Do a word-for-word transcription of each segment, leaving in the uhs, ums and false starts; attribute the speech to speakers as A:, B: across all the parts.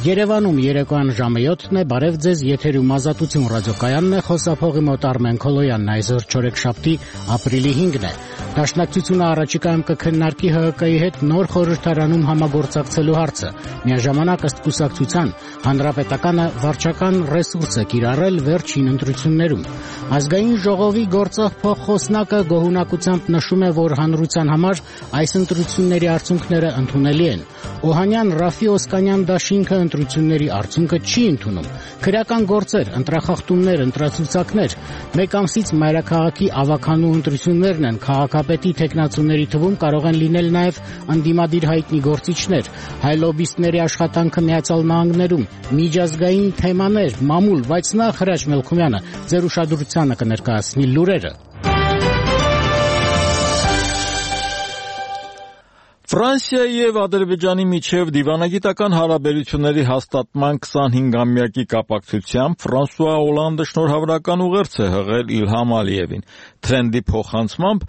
A: Երևանում երեկոյան ժամը յոթն է, բարև ձեզ, եթերում Ազատություն ռադիոկայանն է, խոսափողի մոտ Արմեն Քոլոյանն, այսօր չորեքշաբթի ապրիլի հինգն է։ Դաշնակցությունը առաջիկայում կքննարկի Հ Հ Կ-ի հետ նոր խորհրդարանում համագործակցելու հարցը։ Միաժամանակ ըստ կուսակցության հանրապետականը վարչական ռեսուրս է կիրառել վերջին ընտրություններում։ Ազգային ժողովի գործող փոխխոսնակը գոհունակությամբ նշում է, որ հանրության համար այս ընտրությունների արդյունքները ընդունելի են։ Օհանյան Ռաֆի Օսկանյան դաշինքը ընտրությունների արդյունքը չի ընդունում։ Քրեական գործեր, ընտրախախտումներ, ընտրացուցակներ, մեկ ամսից մայրաքաղաքի ավականու ընտրություններն են, քաղաքապետի թեկնածուների թվում կարող են լինել նաև ընդդիմադիր հայտնի գործիչներ, հայ լոբբիստների աշխատանքը Միացյալ Նահանգներում, միջազգային թեմաներ, մամուլ, բայց նախ Հրաչ Մելքումյանը ձեր ուշադրությանը կներկայացնի լուրերը։
B: Ֆրանսիայի և Ադրբեջանի միջև դիվանագիտական հարաբերությունների հաստատման քսանհինգամյակի կապակցությամբ Ֆրանսուଆ Օլանդը շնորհավորական ուղերձ է հղել Իլհամ Ալիևին։ Թրենդի փոխանցմամբ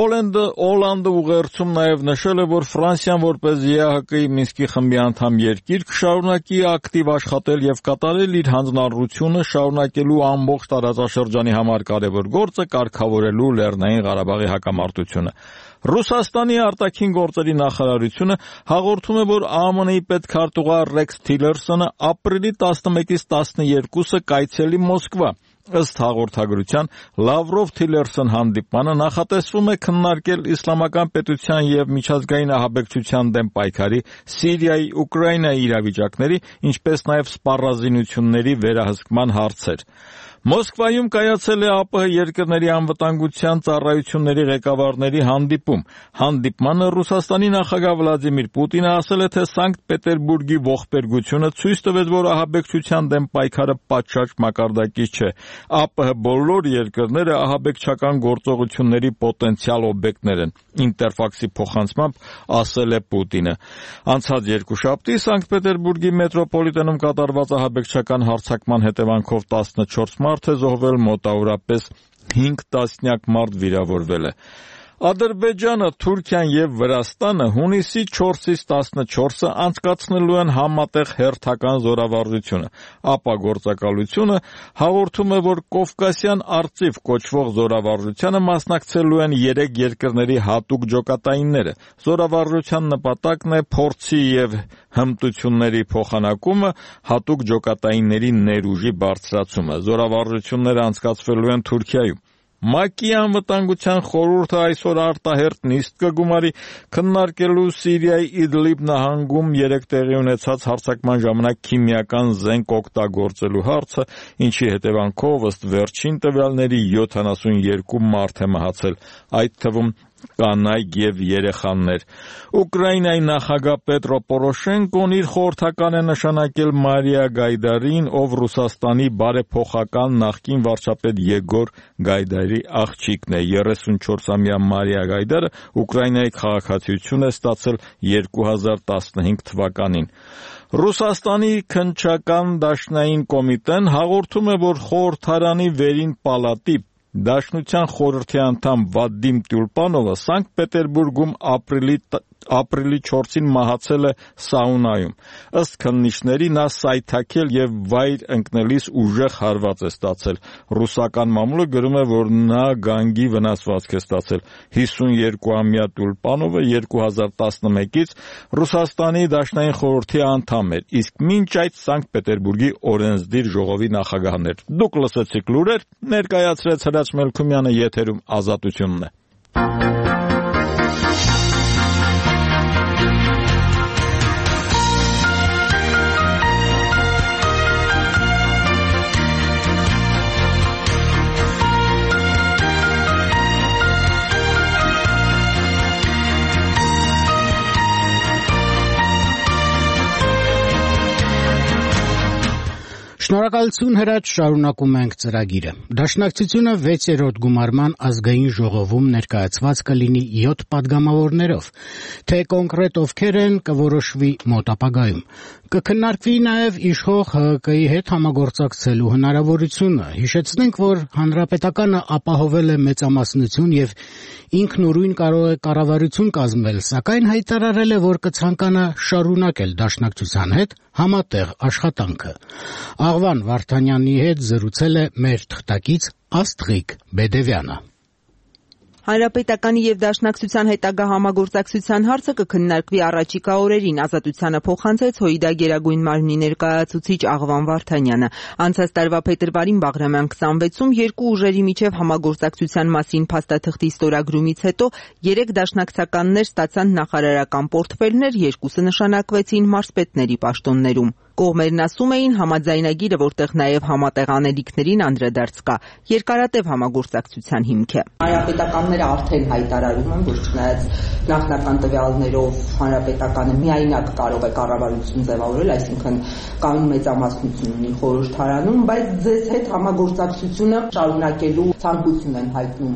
B: Օլանդը ուղերձում նաև նշել է, որ Ֆրանսիան որպես Ե Ահ Կ-ի Մինսկի խմբի անդամ երկիր կշարունակի ակտիվ աշխատել և կատարել իր հանձնառությունը շարունակելու ամբողջ տարածաշրջանի համար կարևոր գործը կարգավորելու Լեռնային Ղարաբաղի հակամարտությունը։ Ռուսաստանի արտաքին գործերի նախարարությունը հաղորդում է, որ ಆ Մ Ն-ի պետքարտուղար Ռեքս Թիլերսոնը ապրիլի տասնմեկից տասներկուսը կայցելի Մոսկվա։ Ըստ հաղորդագրության, Լավրով-Թիլերսոն հանդիպմանը նախատեսվում է քննարկել իսլամական պետության և միջազգային ահաբեկչության դեմ պայքարի, Սիրիայի, Ուկրաինայի իրավիճակների, ինչպես նաև սպառազինությունների վերահսկման հարցեր։ Մոսկվայում կայացել է Ա Պ Հ երկրների անվտանգության ծառայությունների ղեկավարների հանդիպում։ Հանդիպմանը Ռուսաստանի նախագահ Վլադիմիր Պուտինը ասել է, թե Սանկտ Պետերբուրգի ողբերգությունը ցույց տվեց, որ ահաբեկչության դեմ պայքարը պատշաճ մակարդակից չէ։ Ա Պ Հ բոլոր երկրները ահաբեկչական գործողությունների պոտենցիալ օբյեկտներ են, Ինտերֆաքսի փոխանցմամբ ասել է Պուտինը։ Անցած երկուշաբթի Սանկտ Պետերբուրգի մետրոպոլիտենում կատարված ահաբեկչական հարձակման հետևանքով տասնչորս մարդ է զոհվել, մոտավորապես հինգ տասնյակ մարդ վիրավորվել է։ Ադրբեջանը, Թուրքիան և Վրաստանը հունիսի չորսից տասնչորսը անցկացնելու են համատեղ հերթական զորավարժությունը։ Ապա գործակալությունը հաղորդում է, որ Կովկասյան արծիվ կոչվող զորավարժությանը մասնակցելու են երեք երկրների հատուկ ջոկատայինները։ Զորավարժության նպատակն է փորձի և հմտությունների փոխանակումը, հատուկ ջոկատայինների ներուժի բարձրացումը։ Զորավարժությունները անցկացվելու են Թուրքիայում։ ՄԱԿ-ի անվտանգության խորհուրդը այսօր արտահերթ նիստ կգումարի քննարկելու Սիրիայի Իդլիբ նահանգում երեկ տեղի ունեցած հարձակման ժամանակ քիմիական զենք օգտագործելու հարցը, ինչի հետևանքով ըստ վերջին տվյալների յոթանասունյոթ մարդ է մահացել, այդ թվում կանայք և երեխաներ։ Ուկրաինայի նախագահ Պետրո Պորոշենկոն իր խորհրդական է նշանակել Մարիա Գայդարին, ով Ռուսաստանի բարեփոխական նախկին վարչապետ Եգոր Գայդարի աղջիկն է։ երեսունչորսամյա Մարիա Գայդարը Ուկրաինայի քաղաքացիություն է ստացել երկու հազար տասնհինգ թվականին։ Ռուսաստանի քննչական դաշնային կոմիտեն հաղորդում է, որ խորհրդարանի վերին պալատի Դաշնության խորհրդի անդամ Վադիմ Տյուլպանովը Սանկտ Պետերբուրգում ապրիլի չորսին մահացել է սաունայում։ Ըստ քննիչների նա սայթաքել և վայր ընկնելիս ուժեղ հարված է ստացել։ Ռուսական մամուլը գրում է, որ նա գանգի վնասվածք է ստացել։ հիսունյոթամյա Տյուլպանովը երկու հազար տասնմեկից Ռուսաստանի Դաշնային խորհրդի անդամ էր, իսկ մինչ այդ Սանկտ Պետերբուրգի օրենսդիր ժողովի նախագահն էր։ Դուք լսեցիք լուրեր, ներկայացրեց Հրաչ Մելքումյանը, եթերում Ազատությունն է։
A: Շնորհակալություն Հրաչ, շարունակում ենք ծրագիրը։ Դաշնակցությունը վեցերորդ գումարման ազգային ժողովում ներկայացված կլինի յոթ պատգամավորներով, թե կոնկրետ ովքեր են կորոշվի մոտ ապագայում։ Կքննարկվի նաև իշխող Հ Հ Կ-ի հետ համագործակցելու հնարավորությունը։ Հիշեցնենք, որ հանրապետականը ապահովել է մեծամասնություն և ինքնուրույն կարող է կառավարություն կազմել, սակայն հայտարարել է, որ կցանկանա շարունակել դաշնակցության հետ համատեղ աշխատանքը։ Աղվան Վարդանյանի հետ զրուցել է մեր թղթակից Աստղիկ Բեդևյանը։
C: Հանրապետականի եւ Դաշնակցության հետագա համագործակցության հարցը կքննարկվի առաջիկա օրերին, ազատությանը փոխանցեց ՀՅԴ Գերագույն մարմնի ներկայացուցիչ Աղվան Վարդանյանը։ Անցած տարվա փետրվարին Բաղրամյան քսանվեցում երկու ուժերի միջև համագործակցության մասին փաստաթղթի ստորագրումից հետո երեք դաշնակցականներ ստացան նախարարական պորտֆելներ, երկուսը նշանակվեցին մարզպետների պաշտոններում։ Կողմերն ասում էին համաձայնագիրը, որտեղ նաև համատեղ անելիքներին անդրադարձ կա, երկարատև համագործակցության հիմք է։
D: Հանրապետականները արդեն հայտարարում են, որ չնայած նախնական տվյալներով հանրապետականը միայնակ կարող է կառավարություն ձևավորել, այսինքն կան մեծամասնություն ունի խորհրդարանում, բայց ձեզ հետ համագործակցությունը շարունակելու ցանկություն են հայտնում։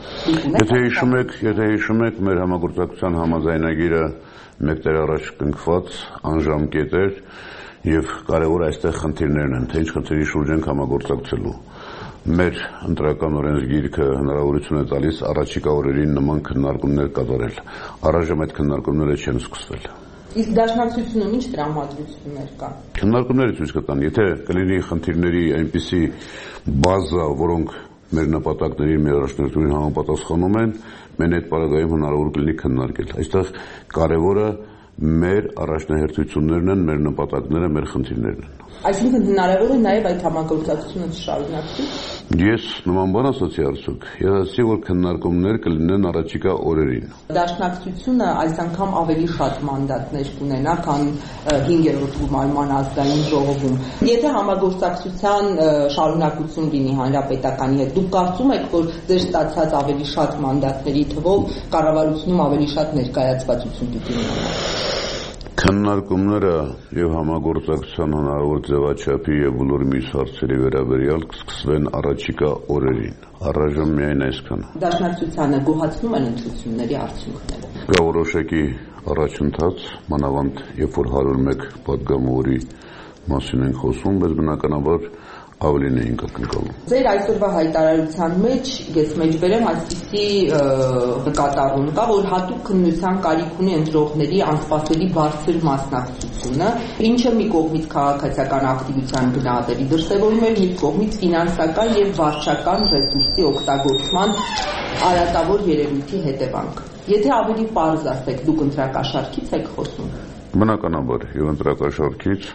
E: Եթե հիշում եք, եթե հիշում եք, մեր համագործակցության համաձայնագիրը մեկ տարի առաջ կնքված անժամկետ էր եւ կարևոր այստեղ խնդիրներն են, թե ինչ խնդրի շուրջ ենք համագործակցելու։ Մեր ընտրական օրենսգիրքը հնարավորություն է տալիս առաջիկա օրերին նման քննարկումներ կատարել։ Առայժմ այդ քննարկումները չեն սկսվել։
D: Իսկ դաշնակցությունում ինչ տրամադրություններ կան։
E: Քննարկումները ցույց կտան, եթե կլինի խնդիրների այնպիսի բազա, որոնք մեր նպատակներին, մեր առաջնորդներին համապատասխանում են, մենք այդ պարագայում հնարավոր կլինի քննարկել։ Այստեղ կարևորը մեր առաջնահերթություններն են, մեր նպատակները, մեր խնդիրներն են։
D: Այսինքն հնարավոր է նաև այդ համագործակցությունը շարունակվի։
E: Ես նման բան ասացի արդյոք, ես ասացի, որ քննարկումներ կլինեն առաջիկա օրերին։
D: Դաշնակցությունը այս անգամ ավելի շատ մանդատներ կունենա, քան հինգերորդ գումարման ազգային ժողովում։ Եթե համագործակցության շարունակություն լինի հանրապետականի հետ, դուք կարծում եք, որ ձեր ստացած ավելի շատ մանդատների թվով կառավարությունում ավելի շատ ներկայացվածություն պիտի ունենա։
E: Քննարկումները եւ համագործակցության հնարավոր ձևաչափի եւ բոլոր մյուս հարցերի վերաբերյալ կսկսվեն առաջիկա օրերին։ Առայժմ միայն այսքանը։
D: Դաշնակցությանը գոհացնում են ընտրությունների արդյունքները։
E: Կա որոշակի առաջընթաց, մանավանդ երբ որ հարյուր մեկ պատգամավորի մասին ենք խոսում, բայց բնականաբար ավելին էինք ակնկալում։
D: Ձեր այսօրվա հայտարարության մեջ ես մեջբերեմ այսպիսի նկատառում կա, որ հատուկ քննության կարիք ունի ընտրողների անսպասելի բարձր մասնակցությունը, ինչը մի կողմից քաղաքացիական ակտիվության գնահատելի դրսևորում էր, մյուս կողմից ֆինանսական եւ վարչական ռեսուրսի օգտագործման արատավոր երևույթի հետևանք։ Եթե ավելի պարզ ասեք, դուք ընտրակաշառքից եք խոսում։
E: Բնականաբար եւ ընտրակաշառքից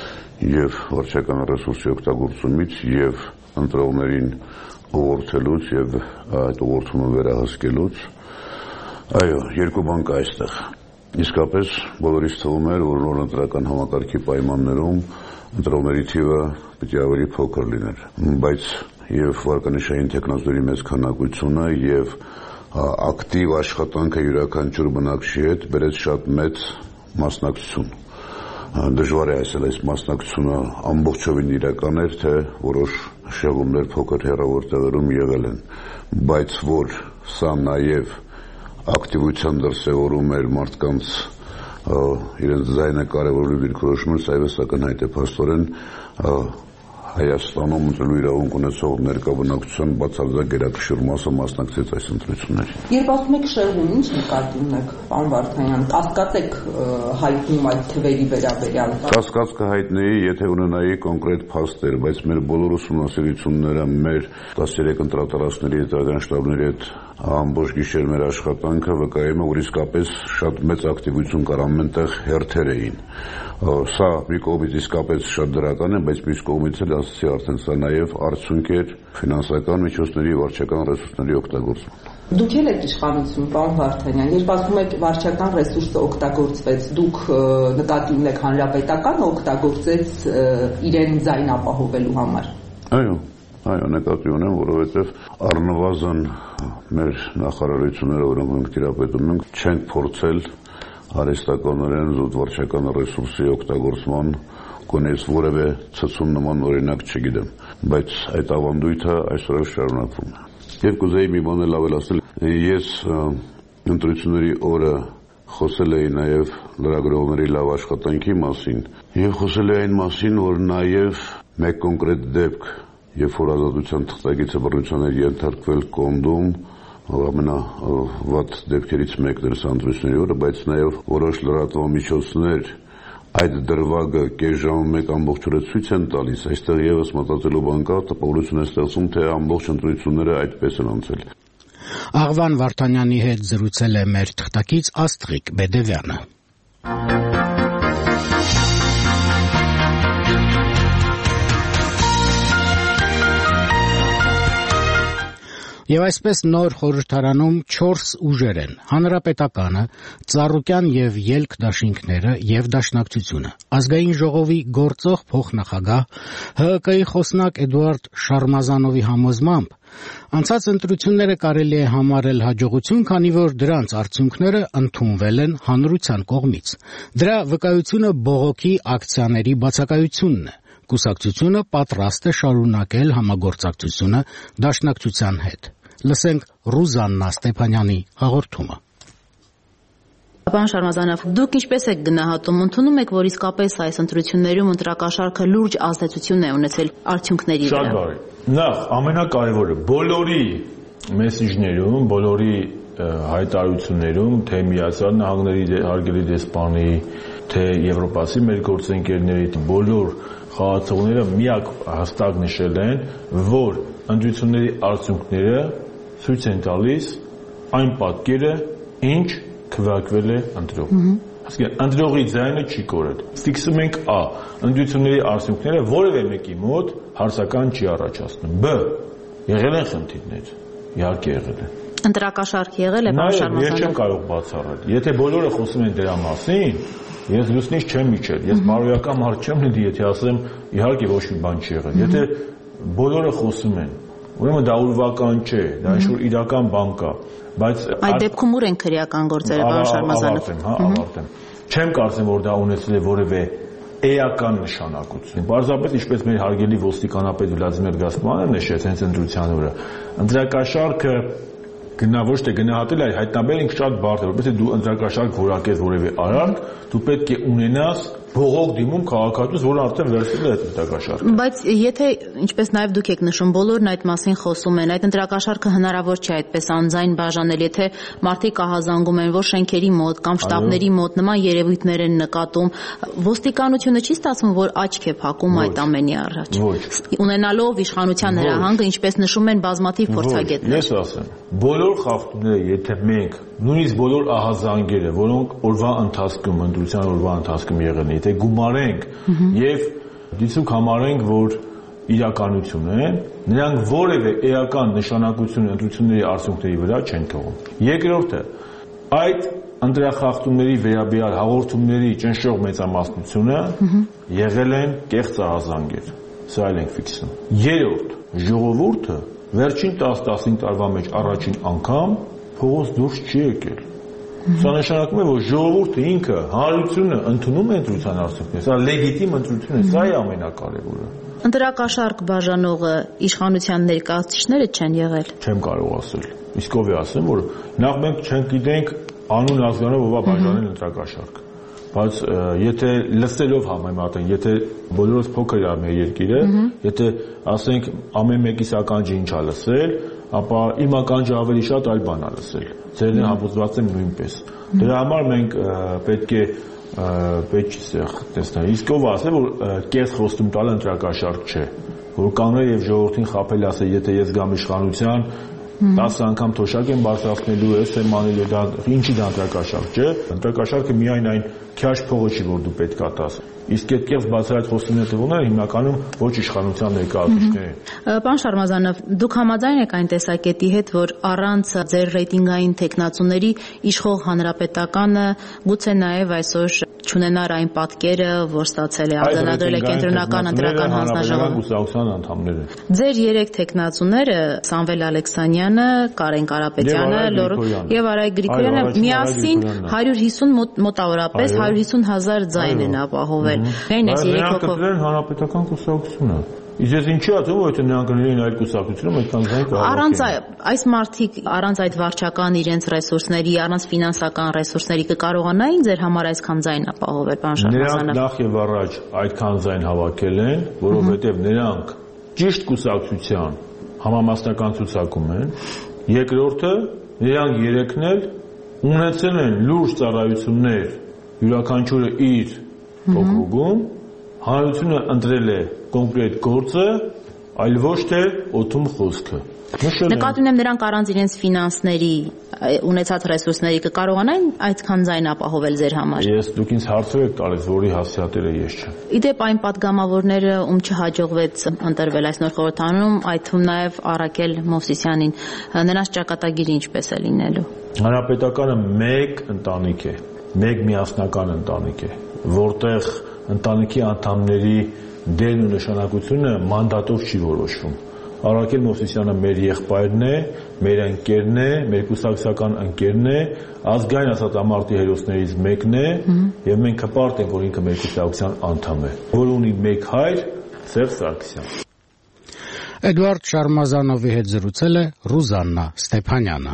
E: եւ վարչական ռեսուրսի օգտագործումից եւ ընտրողներին ուղղորդելուց եւ այդ ուղղորդումը վերահսկելուց, այո, երկու բան կա այստեղ։ Իսկապես բոլորիս թվում էր, որ նոր ընտրական համակարգի պայմաններում ընտրողների թիվը պիտի ավելի փոքր լիներ, բայց եւ վարկանիշային տեխնոլոգիաների մեծ քանակությունը եւ ակտիվ աշխատանքը յուրաքանչյուր բնակչի հետ բերեց շատ մեծ մասնակցություն։ Դժվար է ասել, այս մասնակցությունը ամբողջովին իրական էր, թե որոշ շեղումներ փոքր հեռավոր տեղերում եղել են, բայց որ սա նաև ակտիվության դրսևորում էր մարդկանց իրենց ձայնը կարևորելու դիրքորոշումը, սա եւս ակնհայտ է փաստորեն Հայաստանում ընտրելու իրավունք ունեցող ներկա բնակչության բացարձակ գերակշիռ մասը մասնակցեց այս ընտրություններին։
D: Երբ ասում եք շեղում, ինչ նկատի ունեք, պարոն Վարդանյան, կասկած եք հայտնում այդ թվերի վերաբերյալ։
E: Կասկած կհայտնեի, եթե ունենայի կոնկրետ փաստեր, բայց մեր բոլոր ուսումնասիրությունները, մեր տասներեք ընտրատարածքների հետագան շտաբների հետ ամբողջ գիշեր մեր աշխատանքը վկայում է, որ իսկապես շատ մեծ ակտիվություն կար ամենտեղ հերթեր էին։ Սա մի կողմից իսկապես շատ դրական է, բայց մյուս կողմից էլ ասացի արդեն սա նաև արդյունք էր ֆինանսական միջոցների, վարչական ռեսուրսների օգտագործման։
D: Դուք ել եք իշխանություն, պարոն Վարդանյան, երբ ասում եք վարչական ռեսուրսը օգտագործվեց, դուք նկատի ունեք հանրապետականը օգտագործեց իրեն ձայն ապահովելու համար։
E: Այո, այո, նկատի ունեմ, որովհետև առնվազն մեր նախարարությունները, որոնք մենք տիրապետում ենք, չենք փորձել արհեստականորեն զուտ վարչական ռեսուրսի օգտագործման կոնես որևէ ցցում նման օրինակ չգիտեմ, բայց այդ ավանդույթը այսօր շարունակվում է։ Եվ կուզեի մի բան էլ ավելացնել, ես ընտրությունների օրը խոսել էի նաև լրագրողների լավ աշխատանքի մասին եւ խոսել էի այն մասին, որ նաև մեկ կոնկրետ դեպք, երբ որ ազատության թղթակիցը բռնության էր ենթարկվել Կոնդում, ամենավատ դեպքերից մեկն էր սա ընտրությունների օրը, բայց նաև որոշ լրատվամիջոցներ այդ դրվագը կես ժամը մեկ ամբողջ օրը ցույց են տալիս, այստեղ եւս մտածելու բան կա, տպավորություն է ստեղծում, թե ամբողջ ընտրությունները այդպես են անցել։
A: Աղվան Վարդանյանի հետ զրուցել է մեր թղթակից Աստղիկ Բեդևյանը։ Եվ այսպես նոր խորհրդարանում չորս ուժեր են՝ Հանրապետականը, Ծառուկյան եւ Ելք դաշինքները եւ Դաշնակցությունը։ Ազգային ժողովի գործող փոխնախագահ Հ Հ Կ-ի խոսնակ Էդուարդ Շարմազանովի համոզմամբ անցած ընտրությունները կարելի է համարել հաջողություն, քանի որ դրանց արդյունքները ընդունվել են հանրության կողմից։ Դրա վկայությունը բողոքի ակցիաների բացակայությունն է։ Կուսակցությունը պատրաստ է շարունակել համագործակցությունը Դաշնակցության հետ։ Լսենք Ռուզաննա Ստեփանյանի հաղորդումը։
F: Պարոն Շարմազանով, դուք ինչպես եք գնահատում, ընդունում եք, որ իսկապես այս ընտրություններում ընտրակաշառքը լուրջ ազդեցություն է ունեցել արդյունքների վրա։
G: Շատ բարի։ Նախ ամենակարևորը բոլորի մեսիջներում, բոլորի հայտարարություններում, թե Միացյալ Նահանգների հարգելի դեսպանի, թե Եվրոպացի մեր գործընկերների, բոլոր խաղացողները միակ հստակ նշել են, որ ընտրությունների արդյունքները ցույց են տալիս այն պատկերը, ինչ քվեարկվել է ընտրող։ Այսինքն ընտրողի ձայնը չի կորել։ Ֆիքսում ենք Ա. Ընտրությունների արդյունքները որևէ մեկի մոտ հարցական չի առաջացնում։ Բ. Եղել են խնդիրներ։ Իհարկե եղել են։
F: Ընտրակաշառք եղել է, պարոն Շարմազանով։
G: Ես չեմ կարող բացառել։ Եթե բոլորը խոսում են դրա մասին, ես լուսնից չեմ իջել։ Ես բարոյական մարդ չեմ լինի, եթե ասեմ իհարկե ոչ մի բան չի եղել։ Եթե բոլորը խոսում են, ուրեմն դա ուրվական չէ, դա ինչ-որ իրական բան կա, բայց
F: այդ դեպքում ուր են քրեական գործերը, պարոն Շարմազանով։
G: Ավարտեմ, հա, ավարտեմ։ Չեմ կարծում, որ դա ունեցել է որևէ էական նշանակություն։ Պարզապես ինչպես մեր հարգելի ոստիկանապետ Վլադիմիր Գասպարյանը նշեց հենց ընտրության օրը, ընտրակաշառքը գնա ոչ թե գնահատել, այլ հայտնաբերել ինքը շատ բարդ է, որպես է դու ընտրակաշառք որակես որևէ արարք, դու պետք է ունենաս բողոք դիմում քաղաքացուց, որը արդեն վերցրել է այդ ընտրակաշառքը։
F: Բայց եթե, ինչպես նաև դուք եք նշում, բոլորն այդ մասին խոսում են, այդ ընտրակաշառքը հնարավոր չէ այդպես անձայն բաժանել, եթե մարդիկ ահազանգում են, որ շենքերի մոտ կամ շտաբների մոտ նման երևույթներ են նկատում, ոստիկանությունը չի ստացվում, որ աչք է փակում այդ ամենի առաջ։ Ունենալով իշխանության հրահանգը, ինչպես նշում են բազմաթիվ փորձագետներ։
G: Ես ասեմ, բոլոր խախտումները, եթե մենք նույնիսկ բոլոր ահազանգերը, որոնք օրվա ընթացքում, ընտրության օրվա ընթացքում եղել են, եթե գումարենք եւ դիցուկ համարենք, որ իրականություն են, նրանք որևէ էական նշանակություն ընտրությունների արդյունքների վրա չեն թողում։ Երկրորդը, այդ ընտրախախտումների վերաբերյալ հաղորդումների ճնշող մեծամասնությունը եղել են կեղծ ահազանգեր։ Սա էլ ենք ֆիքսում։ Երրորդ, ժողովուրդը վերջին տասը-տասնհինգ տարվա մեջ առաջին անգամ փողոց դուրս չի եկել։ Սա նշանակում է, որ ժողովուրդը ինքը հանրությունը ընդունում է ընտրության արդյունքները, սա լեգիտիմ ընտրություն է, սա է ամենակարևորը։
F: Ընտրակաշառք բաժանողը իշխանության ներկայացուցիչները չեն եղել։ Չեմ
G: կարող ասել։ Իսկ ով է ասում, որ նախ մենք չենք գիտենք անուն ազգանով ով է բաժանել ընտրակաշառք։ Բայց եթե լսելով համեմատեն, եթե բոլորս փոքր է մեր երկիրը, եթե ասենք ամեն մեկիս ականջը ինչ է լսել, ապա իմ ականջը ավելի շատ այլ բան է լսել։ Ձերն համոզված եմ նույնպես։ Դրա համար մենք պետք է պետք է տեսնել։ Իսկ ով ասել, որ կես խոստում տալը ընտրակաշառք չէ, որ կանգնել եւ ժողովրդին խաբել ասել, եթե ես գամ իշխանության, տասը անգամ թոշակ եմ բարձրացնելու, ես եմ անելու, դա ինչի դա ընտրակաշառք չէ։ Ընտրակաշառքը միայն այն քյաշ փողը չի, որ դու պետք է տաս։ Իսկ այդ կեղծ բացահայտ խոստումները տվողները հիմնականում ոչ իշխանության ներկայացուցիչներ են։
F: Պարոն Շարմազանով, դուք համաձայն եք այն տեսակետի հետ, որ առանց ձեր ռեյտինգային տեխնացուների իշխող հանրապետականը գուցե նաև այսօր չունենար այն պատկերը, որ ստացել է, արձանագրել է կենտրոնական ընտրական հանձնաժողովը։ Ձեր երեք տեխնացուները՝ Սամվել Ալեքսանյանը, Կարեն Կարապետյանը, եւ Արայք Գրիգորյանը միասին հարյուր հիսուն մոտավորապես հարյուր հիսուն հազար ձայն են ապահովել։
G: Բայց նրանք կտրեն հանրապետական կուսակցությունը։ Իսկ ես ինչի ասում, որ եթե նրանք լինեին այլ կուսակցությունում, այդքան ձայն կարող
F: առանց այս մարդիկ առանց այդ վարչական իրենց ռեսուրսների, առանց ֆինանսական ռեսուրսների կկարողանային ձեր համար այսքան ձայն ապահովել, պարոն Շարմազանով։
G: Նրանք նախ եւ առաջ այդքան ձայն հավաքել են, որովհետեւ նրանք ճիշտ կուսակցության համամասնական ցուցակում են։ Երկրորդը, նրանք երեքն էլ ունեցել են լուրջ ծառայություններ յուրաքանչյուրը իր օկրուգում հանրությունը ընտրել է կոնկրետ գործը, այլ ոչ թե օդում խոսքը։
F: Նկատի ունեմ նրանք առանց իրենց ֆինանսների ունեցած ռեսուրսների կկարողանային այդքան ձայն ապահովել ձեր համար։
G: Ես դուք ինձ հարցեր եք տալիս, որի հասցեատերը ես չեմ։
F: Իդեպ այն падգամավորները, ում չհաջողվեց ընտրվել այս նոր խորհրդարանում, այդ թվում նաև Արաքել Մովսիսյանին, նրանց ճակատագիրը ինչպես է լինելու։
G: Հանրապետականը մեկ ընտանիք է, մեկ միասնական ընտանիք է, որտեղ ընտանիքի անդամների դերն ու նշանակությունը մանդատով չի որոշվում։ Արաքել Մովսիսյանը մեր եղբայրն է, մեր ընկերն է, մեր կուսակցական ընկերն է, ազգային ասածամարտի հերոսներից մեկն է, եւ մենք հպարտ ենք, որ ինքը մեր կուսակցության անդամ է, որ ունի մեկ հայր՝ Սերժ Սարգսյան։
A: Էդուարդ Շարմազանովի հետ զրուցել է Ռուզաննա Ստեփանյանը։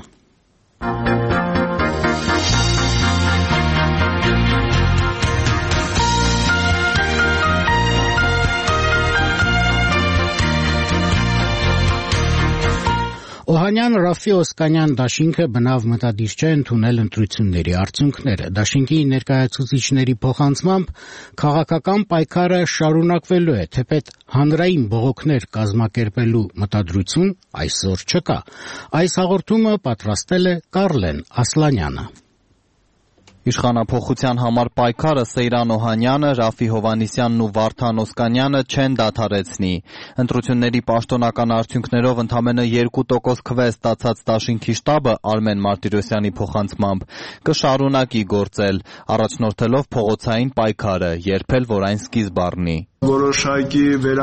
A: Օհանյան Ռաֆի Օսկանյան դաշինքը բնավ մտադիր չէ ընդունել ընտրությունների արդյունքները։ Դաշինքի ներկայացուցիչների փոխանցմամբ քաղաքական պայքարը շարունակվելու է, թեպետ հանրային բողոքներ կազմակերպելու մտադրություն այսօր չկա։ Այս հաղորդումը պատրաստել է Կարլեն Ասլանյանը։
H: Իշխանափոխության համար պայքարը Սեյրան Օհանյանը, Ռաֆի Հովհաննիսյանն ու Վարդան Օսկանյանը չեն դադարեցնի։ Ընտրությունների պաշտոնական արդյունքներով ընդամենը երկու տոկոս քվե ստացած դաշինքի շտաբը Արմեն Մարտիրոսյանի փոխանցմամբ կշարունակի գործել, առաջնորդելով փողոցային պայքարը, երբել որ այն սկիզբ առնի։
I: Որոշակի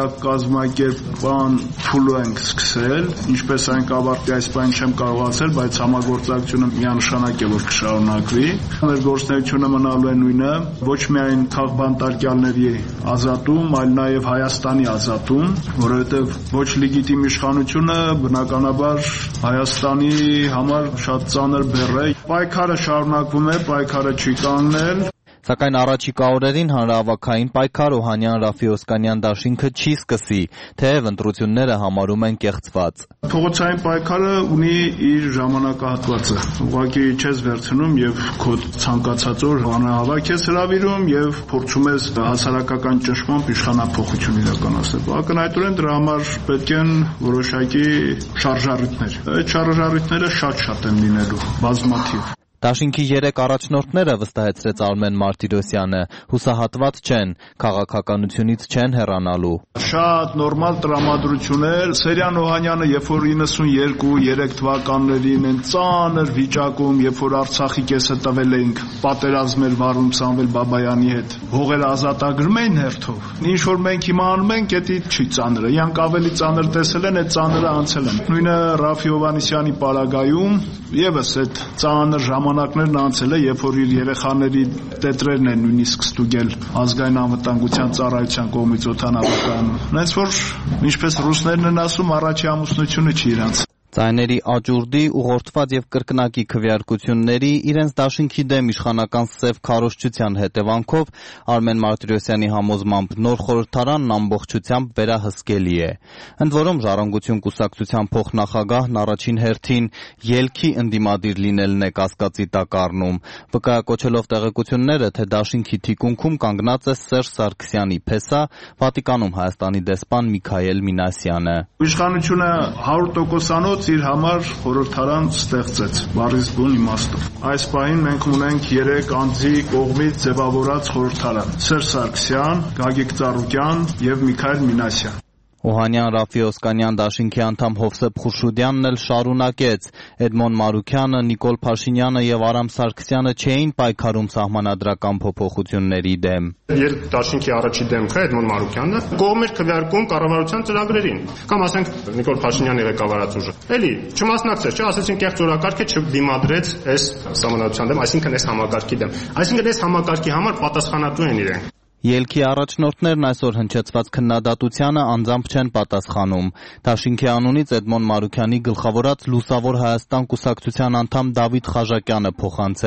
I: վերակազմակերպման փուլը ենք սկսել, ինչպես այն կավարտի այս բան չեմ կարողացել, բայց համագործակցությունը միանշանակ է որ կշարունակվի։ Մեր գործունեությունը մնալու է նույնը, ոչ միայն քաղբանտարկյալների ազատում, այլ նաև Հայաստանի ազատում, որովհետև ոչ լեգիտիմ իշխանությունը բնականաբար Հայաստանի համար շատ ծանր բեռ է։ Պայքարը շարունակվում է, պայքարը չի կանգնել։
H: Սակայն առաջիկա օրերին հանրահավաքային պայքար Օհանյան Ռաֆի Օսկանյան դաշինքը չի սկսի, թեև ընտրությունները համարում են կեղծված։
I: Փողոցային պայքարը ունի իր ժամանակահատվածը։ Ուղղակի չես վերցնում եւ քո ցանկացած օր հանրահավաք ես հրավիրում եւ փորձում ես հասարակական ճնշմամբ իշխանափոխություն իրականացնել։ Ակնհայտորեն դրա համար պետք են որոշակի շարժառիթներ։ Այդ շարժառիթները շատ-շատ են լինելու, բազմաթիվ։
H: Դաշինքի երեք առաջնորդները, վստահեցրեց Արմեն Մարտիրոսյանը, հուսահատված չեն, քաղաքականությունից չեն հեռանալու։
I: Շատ նորմալ տրամադրություններ, Սերյան Օհանյանը, երբ որ իննսունյերկու երեք թվականներին են ծանր վիճակում, երբ որ Արցախի կեսը տվել էինք, պատերազմ էր վարում Սամվել Բաբայանի հետ, հողերը ազատագրում էին հերթով։ Ինչ որ մենք հիմա անում ենք, դա չի ծանրը, իրանք ավելի ծանր տեսել են, այդ ծանրը անցել են։ Նույնը Ռաֆի Հովհաննիսյանի պարագայում եւս այդ ծանր ժամանակներն անցել է, երբ որ իր երեխաների տետրերն են նույնիսկ ստուգել ազգային անվտանգության ծառայության կողմից օդանավակայանում։ Հենց որ ինչպես ռուսներն են ասում, առաջի ամուսնությունը չի իրանց։
H: Ձայների աճուրդի, ուղղորդված եւ կրկնակի քվեարկությունների, իրենց դաշինքի դեմ իշխանական սև քարոզչության հետևանքով Արմեն Մարտիրոսյանի համոզմամբ նոր խորհրդարանն ամբողջությամբ վերահսկելի է։ Ընդ որում Ժառանգություն կուսակցության փոխնախագահն առաջին հերթին ելքի ընդդիմադիր լինելն է կասկածի տակ առնում, վկայակոչելով տեղեկությունները, թե դաշինքի թիկունքում կանգնած է Սերժ Սարգսյանի փեսա, Վատիկանում Հայաստանի դեսպան Միքայել Մինասյանը։
I: Իշխանությունը հարյուր տոկոսանոց իր համար խորհրդարան ստեղծեց բառից բուն իմաստով։ Այս պահին մենք ունենք երեք անձի կողմից ձևավորած խորհրդարան՝ Սերժ Սարգսյան, Գագիկ Ծառուկյան եւ Միքայել Մինասյան։
H: Օհանյան Ռաֆի Օսկանյան դաշինքի անդամ Հովսեփ Խուրշուդյանն էլ շարունակեց. Էդմոն Մարուքյանը, Նիկոլ Փաշինյանը եւ Արամ Սարգսյանը չէին պայքարում սահմանադրական փոփոխությունների դեմ։
J: Երբ դաշինքի առաջի դեմքը Էդմոն Մարուքյանը կողմեր քվեարկում կառավարության ծրագրերին, կամ ասենք Նիկոլ Փաշինյանի ղեկավարած ուժը։ Էլի չմասնակցեց, չէ, ասեցին կեղծ օրակարգ է, չդիմադրեց այս սահմանադրության դեմ, այսինքն այս համակարգի դեմ։ Այսինքն այս համակարգի համար պատասխանատու են իրենք։
H: Ելքի առաջնորդներն այսօր հնչեցված քննադատությանը անձամբ չեն պատասխանում։ Դաշինքի անունից Էդմոն Մարուքյանի գլխավորած Լուսավոր Հայաստան կուսակցության անդամ Դավիթ Խաժակյանը փոխանցեց.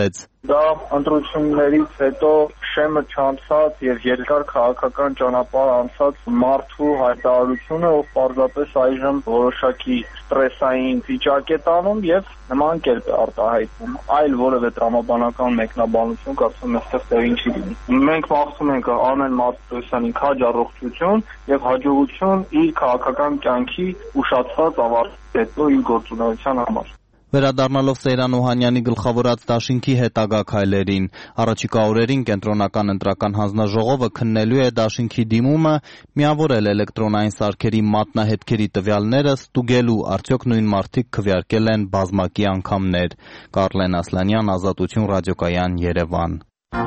K: Դա ընտրություններից հետո շեմը չանցած եւ երկար քաղաքական ճանապարհ անցած մարդու հայտարարությունը, ով պարզապես այժմ որոշակի ստրեսային վիճակ է տանում եւ նման կերպ է արտահայտվում։ Այլ որևէ տրամաբանական մեկնաբանություն կարծում եմ այստեղ տեղին չի լինի։ Մենք մաղթում ենք Արմեն Մարտիրոսյանին քաջ առողջություն եւ հաջողություն իր քաղաքական կյանքի ուշացած ավարտից հետո իր գործունեության համար։
H: Վերադառնալով Սեյրան Օհանյանի գլխավորած դաշինքի հետագա քայլերին, առաջիկա օրերին կենտրոնական ընտրական հանձնաժողովը քննելու է դաշինքի դիմումը միավորել էլեկտրոնային սարքերի մատնահետքերի տվյալները, ստուգելու արդյոք նույն մարդիկ քվեարկել են բազմակի անգամներ։ Կարլեն Ասլանյան, Ազատություն ռադիոկայան, Երևան։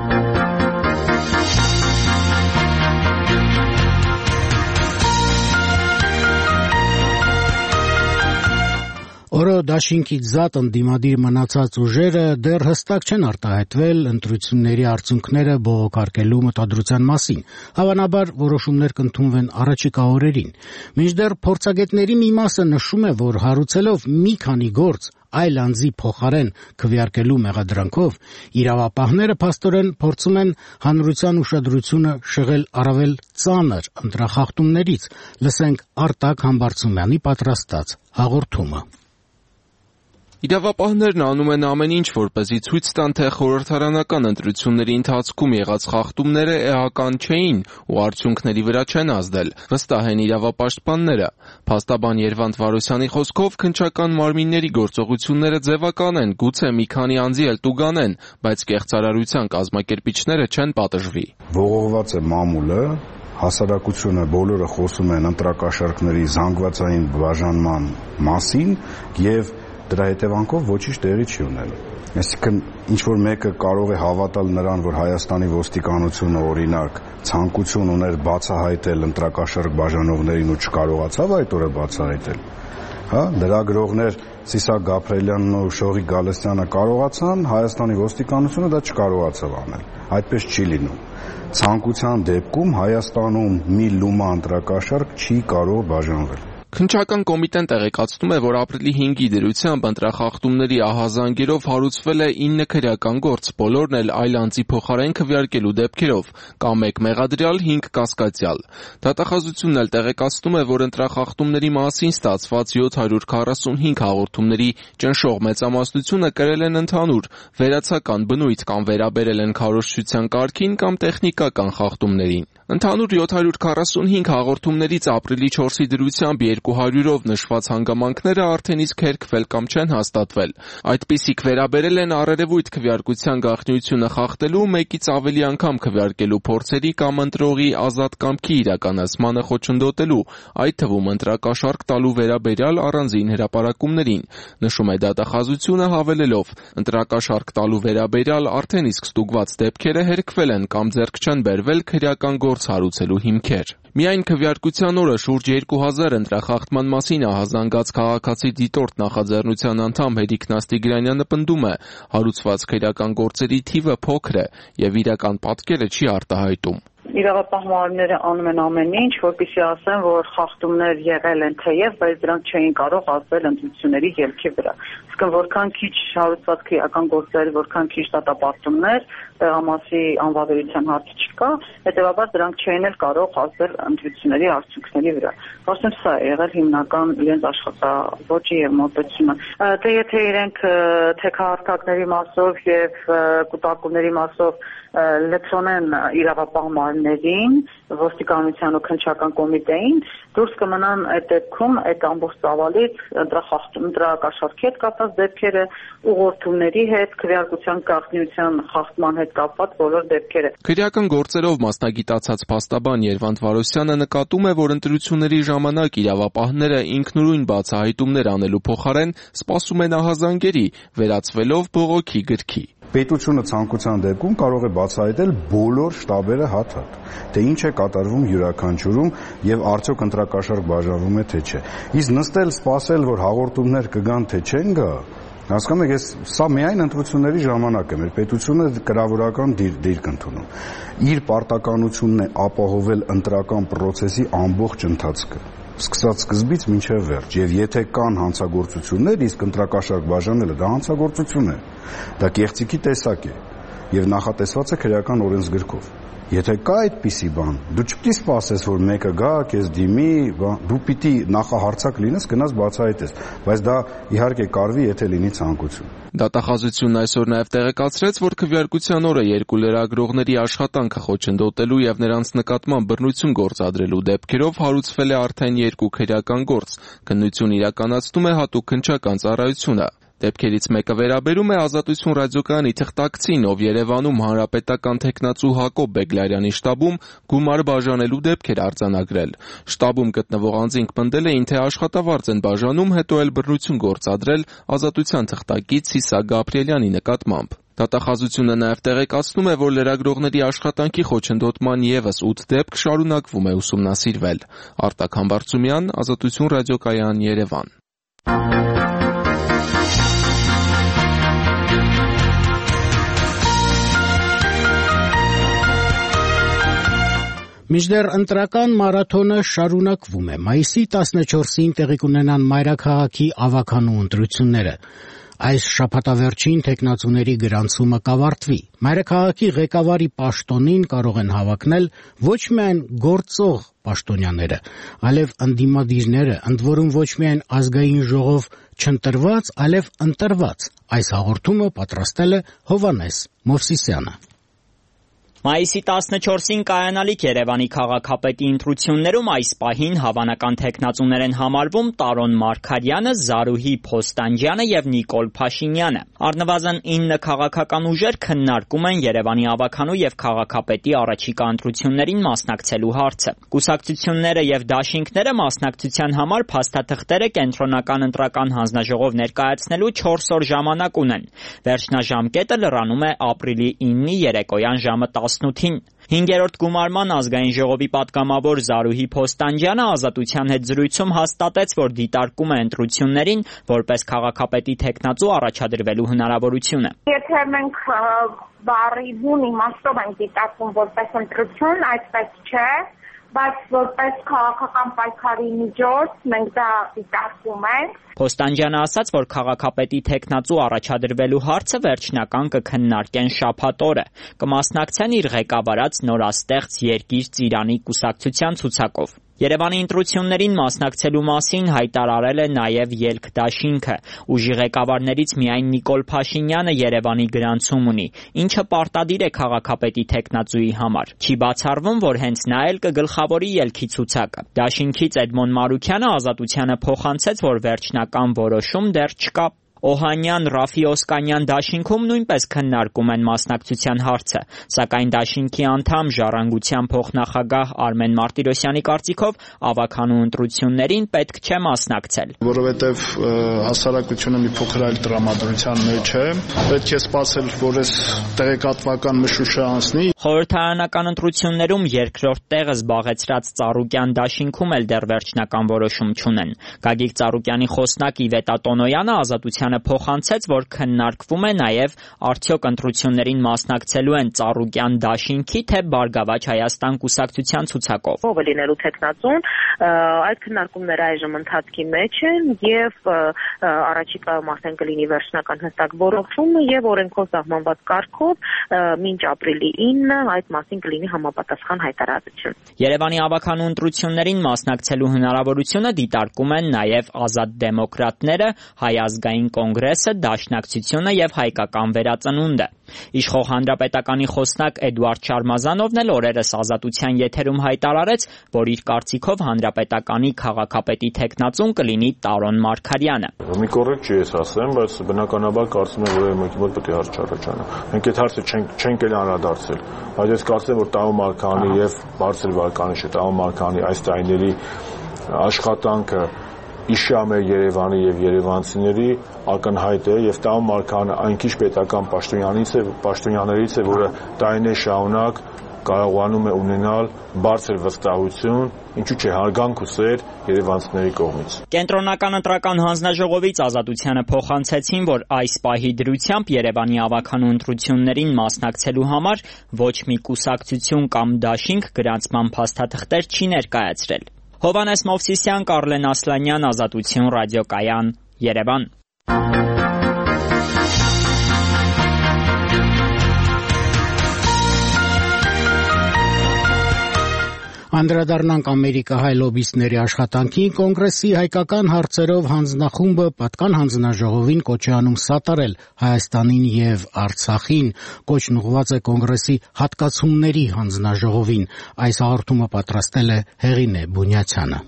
A: Օրո դաշինքից զատ ընդդիմադիր մնացած ուժերը դեռ հստակ չեն արտահայտվել ընտրությունների արդյունքները բողոքարկելու մտադրության մասին։ Հավանաբար որոշումներ կընդունվեն առաջիկա օրերին։ Մինչդեռ փորձագետների մի մասը նշում է, որ հարուցելով մի քանի գործ այլ անձի փոխարեն քվեարկելու մեղադրանքով իրավապահները փաստորեն փորձում են հանրության ուշադրությունը շեղել առավել ծանր ընտրախախտումներից։ Լսենք Արտակ Համբարձումյանի պատրաստած հաղորդումը։
L: Իրավապահներն անում են ամեն ինչ, որպեսզի ցույց տան, թե խորհրդարանական ընտրությունների ընթացքում եղած խախտումները էական չէին ու արդյունքների վրա չեն ազդել, վստահ են իրավապաշտպանները։ Փաստաբան Երվանդ Վարոսյանի խոսքով քննչական մարմինների գործողությունները ձևական են, գուցե մի քանի անձի էլ տուգանեն, բայց կեղծարարության կազմակերպիչները չեն պատժվի։
M: Ողողված է մամուլը, հասարակությունը բոլորը խոսում են ընտրակաշառքների զանգվածային բաժանման մասին եւ դրա հետևանքով ոչինչ տեղի չի ունենում։ Այսինքն ինչ որ մեկը կարող է հավատալ նրան, որ Հայաստանի ոստիկանությունը օրինակ ցանկություն ուներ բացահայտել ընտրակաշառք բաժանողներին ու չկարողացավ այդ օրը բացահայտել։ Հա, լրագրողներ Սիսակ Գաբրելյանն ու Շողիկ Գալստյանը կարողացան, Հայաստանի ոստիկանությունը դա չկարողացավ անել։ Այդպես չի լինում։ Ցանկության դեպքում Հայաստանում մի լումա ընտրակաշառք չի կարող բաժանվել։
L: Քննչական կոմիտեն տեղեկացնում է, որ ապրիլի հինգի դրությամբ ընտրախախտումների ահազանգերով հարուցվել է ինը քրեական գործ, բոլորն էլ այլ անձի փոխարեն քվեարկելու դեպքերով, կամ մեկ մեղադրյալ, հինգ կասկածյալ։ Դատախազությունն էլ տեղեկացնում է, որ ընտրախախտումների մասին ստացված յոթ հարյուր քառասունհինգ հաղորդումների ճնշող մեծամասնությունը կրել են ընդհանուր, վերացական բնույթ կամ վերաբերել են քարոզչության կարգին կամ տեխնիկական խախտումներին։ Ընդհանուր յոթ հարյուր քառասունհինգ հաղորդումներից ապրիլի չորսի դրությամբ երկու հարյուրով նշված հանգամանքները արդեն իսկ հերքվել կամ չեն հաստատվել։ Այդպիսիք վերաբերել են առերևույթ քվեարկության գաղտնիությունը խախտելու, մեկից ավելի անգամ քվեարկելու փորձերի կամ ընտրողի ազատ կամքի իրականացմանը խոչընդոտելու, այդ թվում ընտրակաշառք տալու վերաբերյալ առանձին հրապարակումներին, նշում է դատախազությունը հավելելով. ընտրակաշառք տալու վերաբերյալ արդեն իսկ ստուգված դեպքերը հերքվել են կամ ձեռք չեն բերվել քրեական գործ հարուցելու հիմքեր։ Միայն քվեարկության օրը շուրջ երկու հազար ընտրախախտման մասին ահազանգած քաղաքացի դիտորդ նախաձեռնության անդամ Հերիկ Նաստիգրանյանը պնդում է, հարուցված քրեական գործերի թիվը փոքր է եւ իրական պատկերը չի արտահայտում։
N: Իրավապահ մարմինները անում են ամեն ինչ, որպեսզի ասեն, որ խախտումներ եղել են թեև, բայց դրանք չէին կարող ազդել ընտրությունների ելքի վրա։ Իսկ որքան քիչ հարուցված քրեական գործեր, որքան քիչ դատապարտումներ, տեղամասի անվավերության հարց չկա, հետեւաբար դրանք չէին էլ կարող ազդել ընտրությունների արդյունքների վրա։ Որտեղ սա է եղել հիմնական իրենց աշխատավոճի եւ մոտեցումը։ Դե եթե իրենք թե քաղաքացիների մասով եւ կուտակումների մասով լցոնեն իրավապահ մարմիններին, ոստիկանության ու քննչական կոմիտեին, դուրս կմնան այդ դեպքում այդ ամբողջ ծավալից ընտրախախտում, ընտրակաշառքի հետ կապված դեպքերը, ուղղորդումների հետ, քվեարկության գաղտնիության խախտման հետ կապված բոլոր դեպքերը։
L: Քրեական գործերով մասնագիտացած փաստաբան Երվանդ Վարոսյանը նկատում է, որ ընտրությունների ժամանակ իրավապահները ինքնուրույն բացահայտումներ անելու փոխարեն սպասում են ահազանգերի, վերածվելով բողոքի գրքի։
M: Պետությունը ցանկության դեպքում կարող է բացահայտել բոլոր շտաբերը հատ-հատ, թե ինչ է կատարվում յուրաքանչյուրում եւ արդյոք ընտրակաշառք բաժանվում է թե չէ։ Իսկ նստել սպասել, որ հաղորդումներ կգան թե չեն գա, հասկանում եք, սա միայն ընտրությունների ժամանակ է, մեր պետությունը կրավորական դիրք ընդունում։ Իր պարտականությունն է ապահովել ընտրական պրոցեսի ամբողջ ընթացքը։ սկսած սկզբից մինչև վերջ, եւ եթե կան հանցագործություններ, իսկ ընտրակաշարք բաժանելը դա հանցագործություն է, դա կեղծիքի տեսակ է եւ նախատեսված է քրեական օրենսգրքով։ Եթե կա այդպիսի բան, դու չպետք է սպասես, որ մեկը գա, քեզ դիմի, դու պիտի նախահարցակ լինես, գնաս բացահայտես, բայց դա իհարկե կարվի, եթե լինի ցանկություն։
L: Դատախազությունն այսօր նաև տեղեկացրեց, որ քվեարկության օրը երկու լրագրողների աշխատանքը խոչընդոտելու եւ նրանց նկատմամբ բռնություն գործադրելու դեպքերով հարուցվել է արդեն երկու քրեական գործ։ Քննություն իրականացնում է հատուկ քննչական ծառայությունը։ Դեպքերից մեկը վերաբերում է Ազատություն ռադիոկայանի թղթակցին, ով Երևանում հանրապետական թեկնածու Հակոբ Բեգլարյանի շտաբում գումար բաժանելու դեպքեր արձանագրել։ Շտաբում գտնվող անձինք պնդել էին, թե աշխատավարձ են բաժանում, հետո էլ բռնություն գործադրել Ազատության թղթակից Սիսակ Գաբրիելյանի նկատմամբ։ Դատախազությունը նաև տեղեկացնում է, որ լրագրողների աշխատանքի խոչընդոտման ևս ութ դեպք շարունակվում է ուսումնասիրվել։ Արտակ Համբարձումյան, Ազատություն ռադիոկայան, Երևան։
A: Մինչդեռ ընտրական մարաթոնը շարունակվում է։ Մայիսի տասնչորսին տեղի կունենան մայրաքաղաքի ավականու ընտրությունները։ Այս շաբաթավերջին թեկնածուների գրանցումը կավարտվի։ Մայրաքաղաքի ղեկավարի պաշտոնին կարող են հավակնել ոչ միայն գործող պաշտոնյաները, այլև ընդդիմադիրները, ընդ որում ոչ միայն ազգային ժողով չընտրված, այլև ընտրված։ Այս հաղորդումը պատրաստել է Հովհաննես Մովսիսյանը։
O: Մայիսի տասնչորսին կայանալիք Երևանի քաղաքապետի ընտրություններում այս պահին հավանական թեկնածուներ են համարվում Տարոն Մարգարյանը, Զարուհի Փոստանջյանը եւ Նիկոլ Փաշինյանը։ Առնվազն ինը քաղաքական ուժեր քննարկում են Երևանի ավականու եւ քաղաքապետի առաջիկա ընտրություններին մասնակցելու հարցը։ Կուսակցությունները եւ դաշինքները մասնակցության համար փաստաթղթերը կենտրոնական ընտրական հանձնաժողով ներկայացնելու չորս օր ժամանակ ունեն։ Վերջնաժամկետը լրանում է ապրիլի ինը երեկոյան ժամը տասնութին։ Հինգերորդ գումարման ազգային ժողովի պատգամավոր Զարուհի Փոստանջյանը Ազատության հետ զրույցում հաստատեց, որ դիտարկում է ընտրություններին որպես քաղաքապետի թեկնածու առաջադրվելու հնարավորությունը։
P: Եթե մենք բառի բուն իմաստով ենք դիտարկում որպես ընտրություն, այդպես չէ, բայց որպես քաղաքական պայքարի միջոց մենք դա դիտարկում ենք։
O: Փոստանջյանը ասաց, որ քաղաքապետի թեկնածու առաջադրվելու հարցը վերջնական կքննարկեն շաբաթ օրը, կմասնակցեն իր ղեկավարած նորաստեղծ Երկիր Ծիրանի կուսակցության ցուցակով։ Երևանի ընտրություններին մասնակցելու մասին հայտարարել է նաև Ելք դաշինքը։ Ուժի ղեկավարներից միայն Նիկոլ Փաշինյանը Երևանի գրանցում ունի, ինչը պարտադիր է քաղաքապետի թեկնածուի համար։ Չի բացառվում, որ հենց նա էլ կգլխավորի Ելքի ցուցակը։ Դաշինքից Էդմոն Մարուքյանը Ազատությանը փոխանցեց, որ վերջնական որոշում դեռ չկա։ Օհանյան, Ռաֆի Օսկանյան դաշինքում նույնպես քննարկում են մասնակցության հարցը, սակայն դաշինքի անդամ Ժառանգության փոխնախագահ Արմեն Մարտիրոսյանի կարծիքով ավականու ընտրություններին պետք չէ մասնակցել։
I: Որովհետև հասարակությունը մի փոքր այլ տրամադրության մեջ է, պետք է սպասել, որ այս տեղեկատվական մշուշը անցնի։
O: Խորհրդարանական ընտրություններում երկրորդ տեղը զբաղեցրած Ծառուկյան դաշինքում էլ դեռ վերջնական որոշում չունեն։ Գագիկ Ծառուկյանի խոսնակ Իվետա Տոնոյանը Ազատությանը փոխանցեց, որ քննարկվում է նաև արդյոք ընտրություններին մասնակցելու են Ծառուկյան դաշինքի, թե Բարգավաճ Հայաստան կուսակցության ցուցակով։
N: Ով է լինելու թեկնածուն, այդ քննարկումները այժմ ընթացքի մեջ են եւ առաջիկայում ասեն կլինի վերջնական հստակ որոշումը եւ օրենքով սահմանված կարգով մինչ ապրիլի ինը այդ մասին կլինի համապատասխան հայտարարություն։
O: Երևանի ավականու ընտրություններին մասնակցելու հնարավորությունը դիտարկում են նաև Ազատ դեմոկրատները, Հայ ազգային կոնգրեսը, Դաշնակցությունը եւ Հայկական վերածնունդը։ Իշխող հանրապետականի խոսնակ Էդուարդ Շարմազանովն էլ օրերս Ազատության եթերում հայտարարեց, որ իր կարծիքով հանրապետականի քաղաքապետի թեկնածուն կլինի Տարոն Մարգարյանը։
G: Մի կոռեկտ չի ես ասեմ, բայց բնականաբար կարծում եմ, որ մեկի մոտ պետք է հարց չառաջանա։ Մենք այդ հարցը չենք չենք էլ անդրադարձել, բայց ես կարծեմ, որ Տարոն Մարգարյանի եւ բարձր վարկանիշը Տարոն Մարգարյանի այս տարիների աշխատանքը իշամ է Երևանի եւ երևանցիների ակնհայտ է եւ Տարոն Մարգարյանը այնքիչ պետական պաշտոնյանից է, պաշտոնյաներից է, որը տարիներ շարունակ կարողանում է ունենալ բարձր վստահություն, ինչու՞ չէ հարգանք ու սեր երևանցիների կողմից։
O: Կենտրոնական ընտրական հանձնաժողովից Ազատությանը փոխանցեցին, որ այս պահի դրությամբ Երևանի ավականու ընտրություններին մասնակցելու համար ոչ մի կուսակցություն կամ դաշինք գրանցման փաստաթղթեր չի ներկայացրել։ Հովանես Մովսիսյան, Կարլեն Ասլանյան, Ազատություն ռադիոկայան, Երևան։
A: Անդրադառնանք ամերիկահայ լոբիստների աշխատանքին, կոնգրեսի հայկական հարցերով հանձնախումբը պատկան հանձնաժողովին կոչ է անում սատարել Հայաստանին եւ Արցախին, կոչն ուղղված է կոնգրեսի հատկացումների հանձնաժողովին։ Այս հաղորդումը պատրաստել է Հեղինե Բունյացյանը։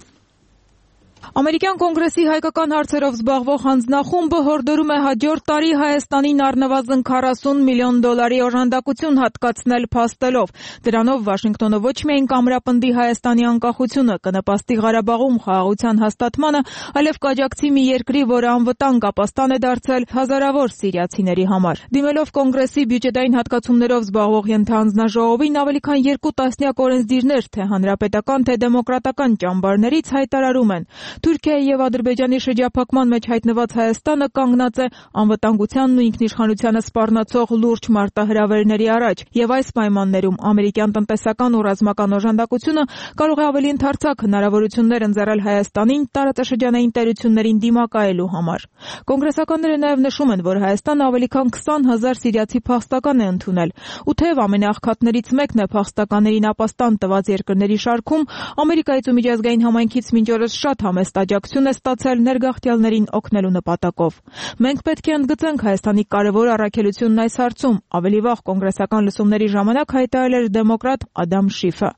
Q: Ամերիկյան կոնգրեսի հայկական հարցերով զբաղվող հանձնախումբը հորդորում է հաջորդ տարի Հայաստանին առնվազն քառասուն միլիոն դոլարի օժանդակություն հատկացնել փաստելով։ Դրանով Վաշինգտոնը ոչ միայն կամրապնդի Հայաստանի անկախությունը, կնպաստի Ղարաբաղում խաղաղության հաստատմանը, այլև կաջակցի մի երկրի, որը անվտանգ ապաստան է դարձել հազարավոր սիրիացիների համար։ Դիմելով կոնգրեսի բյուջետային հատկացումներով զբաղվող ենթահանձնաժողովին ավելի քան երկու տասնյակ օրենսդիրներ, թե հանրապետական, թե դեմոկրատական ճամբարներից հայտարարում են. Թուրքիայի եւ Ադրբեջանի շրջափակման մեջ հայտնված Հայաստանը կանգնած է անվտանգությանն ու ինքնիշխանությանը սպառնացող լուրջ մարտահրավերների առաջ, եւ այս պայմաններում ամերիկյան տնտեսական ու ռազմական օժանդակությունը կարող է ավելի ընդարձակ հնարավորություններ ընձեռել Հայաստանին տարածաշրջանային տերություններին դիմակայելու համար։ Կոնգրեսականները նաեւ նշում են, որ Հայաստանը ավելի քան քսան հազար սիրիացի փախստական է ընդունել, ու թեև ամենաաղքատներից մեկն է փախստականներին ապաստան տված երկրների շարքում, Ամերիկայից ու միջազգային համայնքից մինչ օրս շատ համեստ աջակցություն է ստացել ներգաղթյալներին օգնելու նպատակով։ Մենք պետք է ընդգծենք Հայաստանի կարևոր առաքելությունն այս հարցում, ավելի վաղ կոնգրեսական լսումների ժամանակ հայտարարել էր դեմոկրատ Ադամ Շիֆը։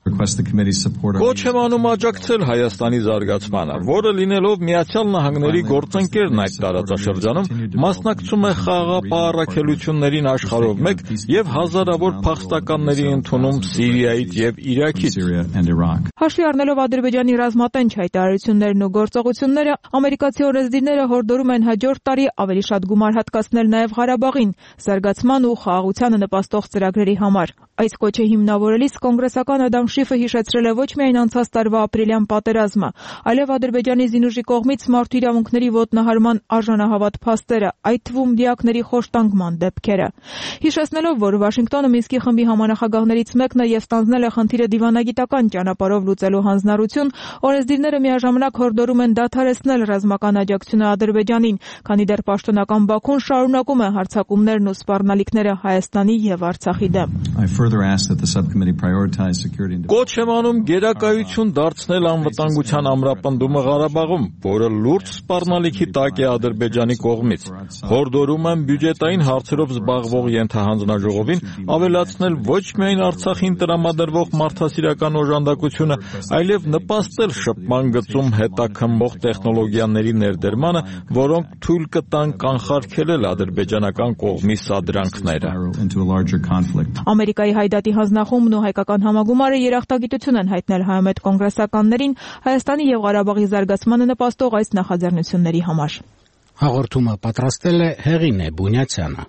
B: Կոչ եմ անում աջակցել Հայաստանի զարգացմանը, որը լինելով Միացյալ Նահանգների գործընկերն այդ տարածաշրջանում, մասնակցում է խաղաղապահ առաքելություններին աշխարհով մեկ եւ հազարավոր փախստականների ընդունում Սիրիայից եւ Իրաքից։
Q: Հաշվի առնելով Ադրբեջանի ռազմատենչ հայտարարություններն ու գործողությունները, ամերիկացի օրենսդիրները հորդորում են հաջորդ տարի ավելի շատ գումար հատկացնել նաև Ղարաբաղին, զարգացման ու խաղաղությանը նպաստող ծրագրերի համար։ Այս կոչը հիմնավորելիս կոնգրեսական Ադամ Շիֆը հիշեցրել է ոչ միայն անցած տարվա ապրիլյան պատերազմը, այլև Ադրբեջանի զինուժի կողմից մարդու իրավունքների ոտնահարման արժանահավատ փաստերը, այդ թվում դիակների խոշտանգման դեպքերը։ Հիշեցնելով, որ Վաշինգտոնը Մինսկի խմբի համանախագահներից մեկն է եւ ստանձնել է խնդիրը դիվանագիտական ճանապարհով լուծելու հանձնառություն, օրենսդիրները միաժամանակ հորդորում են դադարեցնել ռազմական աջակցությունը Ադրբեջանին, քանի դեռ պաշտոնական Բաքուն շարունակում է հարձակումներն ու սպառնալիքները Հայաստանի եւ Արցախի դեմ։
B: Կոչ եմ անում գերակայություն դարձնել անվտանգության ամրապնդումը Ղարաբաղում, որը լուրջ սպառնալիքի տակ է Ադրբեջանի կողմից։ Հորդորում եմ բյուջետային հարցերով զբաղվող ենթահանձնաժողովին ավելացնել ոչ միայն Արցախին տրամադրվող մարդասիրական օժանդակությունը, այլև նպաստել շփման գծում հետաքմող տեխնոլոգիաների ներդերմանը, որոնք թույլ կտան կանխարգելել ադրբեջանական կողմի սադրանքները։
Q: Ամերիկայի Հայդատի հանձնախումբն ու հայկական համագումարը երախտագիտություն են հայտնել հայամետ կոնգրեսականներին Հայաստանի եւ Ղարաբաղի զարգացմանը նպաստող այս նախաձեռնությունների համար։
A: Հաղորդումը պատրաստել է Հեղինե Բունյացյանը։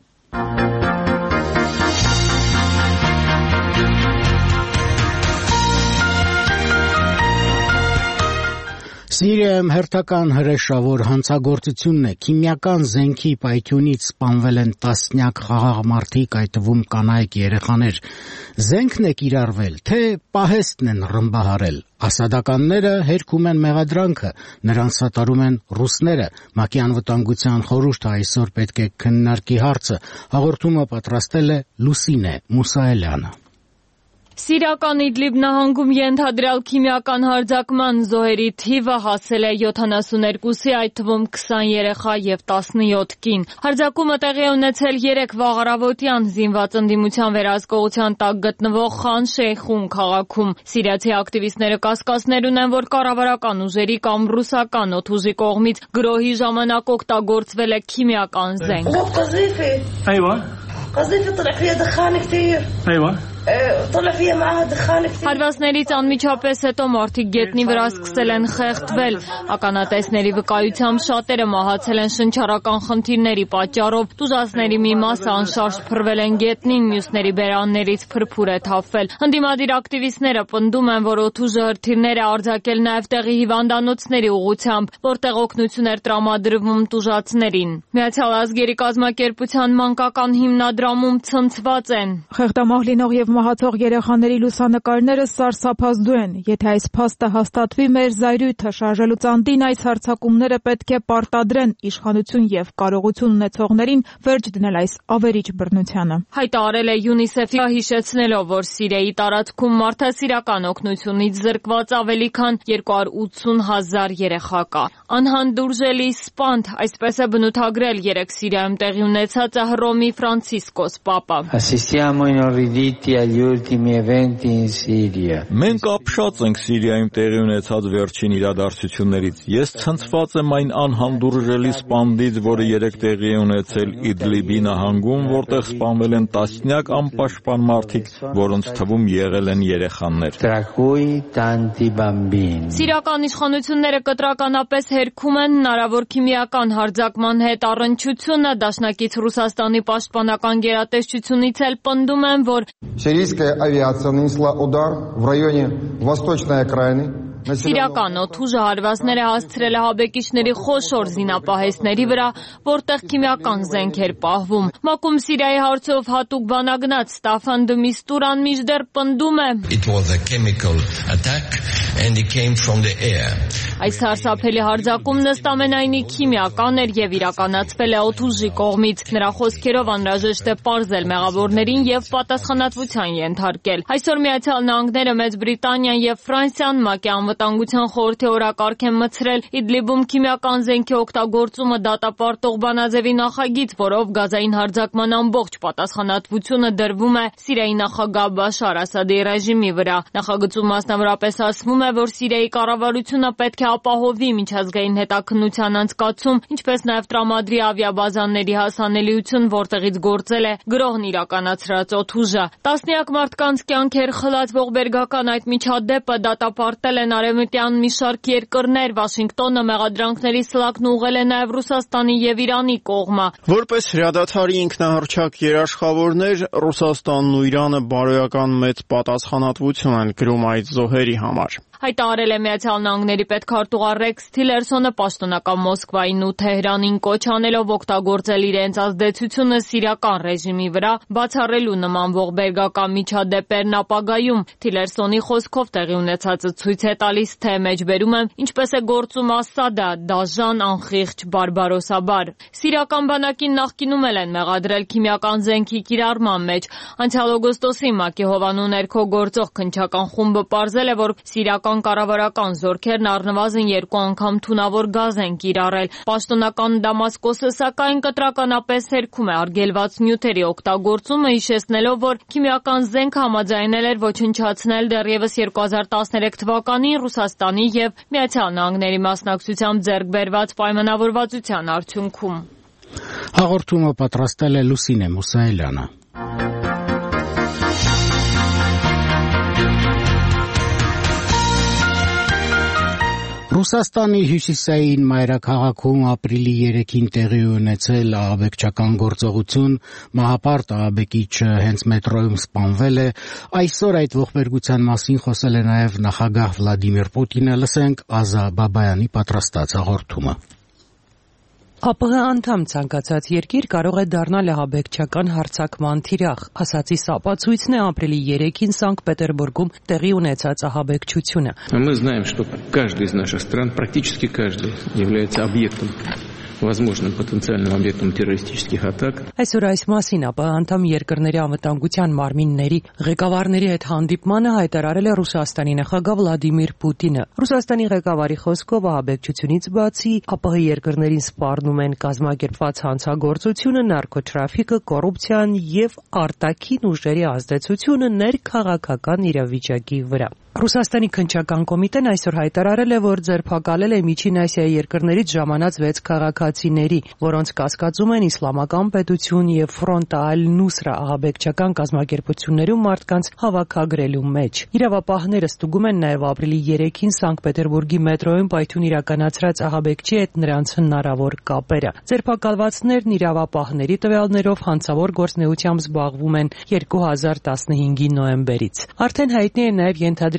A: Սիրիայում հերթական հրեշավոր հանցագործությունն է։ Քիմիական զենքի պայթյունից սպանվել են տասնյակ խաղաղ մարդիկ, այդ թվում կանայք երեխաներ։ Զենքն է կիրառվել, թե պահեստն են ռմբահարել։ Ասադականները հերքում են մեղադրանքը, նրան սատարում են ռուսները։ ՄԱԿ-ի անվտանգության խորհուրդը այսօր պետք է քննարկի հարցը։ Հաղորդումը պատրաստել է Լուսինե Մուսայելյանը։
R: Սիրիական Իդլիբ նահանգում ենթադրյալ քիմիական հարձակման զոհերի թիվը հասել է յոթանասուներկուսի, այդ թվում քսան երեխա եւ տասնյոթ կին։ Հարձակումը տեղի է ունեցել երեկ վաղարավոտյան զինված ընդդիմության վերահսկողության տակ գտնվող Խան Շեյխուն քաղաքում։ Սիրիացի ակտիվիստները կասկածներ ունեն, որ կառավարական ուժերի կամ ռուսական օդուժի կողմից գրոհի ժամանակ օգտագործվել է քիմիական զենք։
S: Այո։ قصدي طلع فيها دخان كثير.
R: ايوه
S: طلع فيها معها دخان كثير.
R: Հարվածներից անմիջապես հետո մարդիկ գետնի վրա սկսել են խեղդվել։ Ականատեսների վկայությամբ շատերը մահացել են շնչառական խնդիրների պատճառով։ Տուժածների մի մասը անշարժ փռվել են գետնին, մյուսների բերաններից փրփուր է թափվել։ Ընդդիմադիր ակտիվիստները պնդում են, որ օդուժը հրթիռներ է արձակել նաև տեղի հիվանդանոցների ուղղությամբ, որտեղ օգնություն էր տրամադրվում տուժածներին։ Միացյալ ազգերի կազմակերպության մանկական հիմնադրամում ցնցված են։
Q: Խեղդամահ լինող եւ մահացող երեխաների լուսանկարները սարսափազդու են։ Եթե այս փաստը հաստատվի, մեր զայրույթը շարժելուց անդին այս հարձակումները պետք է պարտադրեն իշխանություն եւ կարողություն ունեցողներին վերջ դնել այս ավերիչ բռնությանը։
R: Հայտարարել է ՅՈՒՆԻՍԵՖ-ը, հիշեցնելով, որ Սիրիայի տարածքում մարդասիրական օգնությունից զրկված ավելի քան երկու հարյուր ութսուն հազար երեխա կա։ Անհանդուրժելի սպանդ, այսպես է բնութագրել երեք Սիրիայում տեղի ունեցածը Հռոմի Ֆրանցիսկոս Պապը։
B: Մենք ապշած ենք Սիրիայում տեղի ունեցած վերջին իրադարձություններից։ Ես ցնցված եմ այն անհանդուրժելի սպանդից, որը երեք տեղի է ունեցել Իդլիբի նահանգում, որտեղ սպանվել են տասնյակ անպաշտպան մարդիկ, որոնց թվում եղել են երեխաներ։
R: Սիրիական իշխանությունները կտրականապես հերքում են հնարավոր քիմիական հարձակման հետ առնչությունը, դաշնակից Ռուսաստանի պաշտպանական գերատեսչությունից էլ պնդում են, որ
T: Сирийская авиация нанесла удар в районе восточной окраины.
R: Սիրիական օդուժը հարվածներ է հասցրել հաբեկիչների խոշոր զինապահեսների վրա, որտեղ քիմիական զենք էր պահվում։ Մակում Սիրիայի հարցով հատուկ բանագնաց Ստաֆան դը Միստուրան մինչդեռ պնդում է. Այս սարսափելի հարձակումն ըստ ամենայնի քիմիական էր եւ իրականացվել է օդուժի կողմից։ Նրա խոսքերով անհրաժեշտ է պարզել մեղավորներին եւ պատասխանատվության ենթարկել։ Այսօր Միացյալ Նահանգները, Մեծ Բրիտանիան եւ Ֆրանսիան ՄԱԿ-ի Անվտանգության խորհրդի օրակարգ են մտցրել Իդլիբում քիմիական զենքի օգտագործումը դատապարտող բանաձևի նախագիծ, որով գազային հարձակման ամբողջ պատասխանատվությունը դրվում է Սիրիայի նախագահ Բաշար Ասադի ռեժիմի վրա։ Նախագծում մասնավորապես ասվում է, որ Սիրիայի կառավարությունը պետք է ապահովի միջազգային հետաքննության անցկացում, ինչպես նաև տրամադրի ավիաբազաների հասանելիություն, որտեղից գործել է գրոհն իրականացրած օդուժը։ Տասնյակ մարդկանց կյանքեր խլացվող բերգական այդ միջադեպը դատապարտել են արևմտյան մի շարք երկրներ։ Վաշինգտոնը մեղադրանքների սլակն ուղղել է նաև Ռուսաստանի եւ Իրանի կողմը։
U: Որպես հրադադարի ինքնահռչակ երաշխավորներ, Ռուսաստանն ու Իրանը բարոյական մեծ պատասխանատվություն են կրում այդ զոհերի համար։
R: Հայտարարել է Միացյալ Նահանգների պետքարտուղար Ռեքս Թիլերսոնը պաշտոնական Մոսկվային ու Թեհրանին կոչ անելով օգտագործել իրենց ազդեցությունը սիրիական ռեժիմի վրա, բացառելու նման ողբերգական միջադեպերն ապագայում։ Թիլերսոնի խոսքով տեղի ունեցածը ցույց է տալիս, թե մեջբերում է ինչպես է գործում Ասադը, դաժան, անխիղճ, բարբարոսաբար։ Սիրիական բանակին նախկինում էլ են մեղադրել քիմիական զենքի կիրառման մեջ։ Անցյալ օգոստոսին ՄԱԿ-ի հովանու ներքո գործող քննչական խումբը պարզել է, որ սիրիական կառավարական զորքերն առնվազն երկու անգամ թունավոր գազ են կիրառել։ Պաշտոնական Դամասկոսը սակայն կտրականապես հերքում է արգելված նյութերի օգտագործումը, հիշեցնելով, որ քիմիական զենքը համաձայնել էր ոչնչացնել դեռևս երկու հազար տասներեք թվականին Ռուսաստանի եւ Միացյալ Նահանգների մասնակցությամբ ձեռք բերված պայմանավորվածության արդյունքում։
A: Հաղորդումը պատրաստել է Լուսինե Մուսայելյանը։ Ռուսաստանի հյուսիսային մայրաքաղաքում ապրիլի երեքին տեղի ունեցել ահաբեկչական գործողություն, մահապարտ ահաբեկիչը հենց մետրոյում սպանվել է։ Այսօր այդ ողբերգության մասին խոսել է նաև նախագահ Վլադիմիր Պուտինը։ Լսենք Ազա Բաբայանի պատրաստած հաղորդումը։
V: ՀԱՊՀ անդամ ցանկացած երկիր կարող է դառնալ ահաբեկչական հարձակման թիրախ, ասացի ապացույցն է ապրիլի երեքին Սանկտ Պետերբուրգում տեղի ունեցած ահաբեկչությունը։
W: Мы знаем, что каждый из наших стран, практически каждый, является объектом возможным потенциальным объектом террористических атак.
V: Այսօր այս մասին ԱՊՀ անդամ երկրների անվտանգության մարմինների ղեկավարների հետ հանդիպմանը հայտարարել է Ռուսաստանի նախագահ Վլադիմիր Պուտինը։ Ռուսաստանի ղեկավարի խոսքով ահաբեկչությունից բացի ԱՊՀ երկրներին սպառնում են կազմակերպված հանցագործությունը, նարկոտրաֆիկը, կոռուպցիան եւ արտաքին ուժերի ազդեցությունը ներքաղաքական իրավիճակի վրա։ Ռուսաստանի քննչական կոմիտեն այսօր հայտարարել է, որ ձերբակալել է Միջին Ասիայի երկրներից ժամանած վեց քաղաքացիների, որոնց կասկածում են իսլամական պետություն եւ Ֆրոնտ Ալ-Նուսրա ահաբեկչական կազմակերպություններում մարդկանց հավաքագրելու մեջ։ Իրավապահները ստուգում են նաեւ ապրիլի երեքին Սանկտ Պետերբուրգի մետրոյում պայթյուն իրականացրած ահաբեկչի հետ նրանց հնարավոր կապերը։ Ձերբակալվածներն իրավապահների տվյալներով հանցավոր գործնեությամբ զբաղվում են երկու հազար տասնհինգի նոյեմբերից։ Արդեն հայտնի է նաեւ ենթադրյալ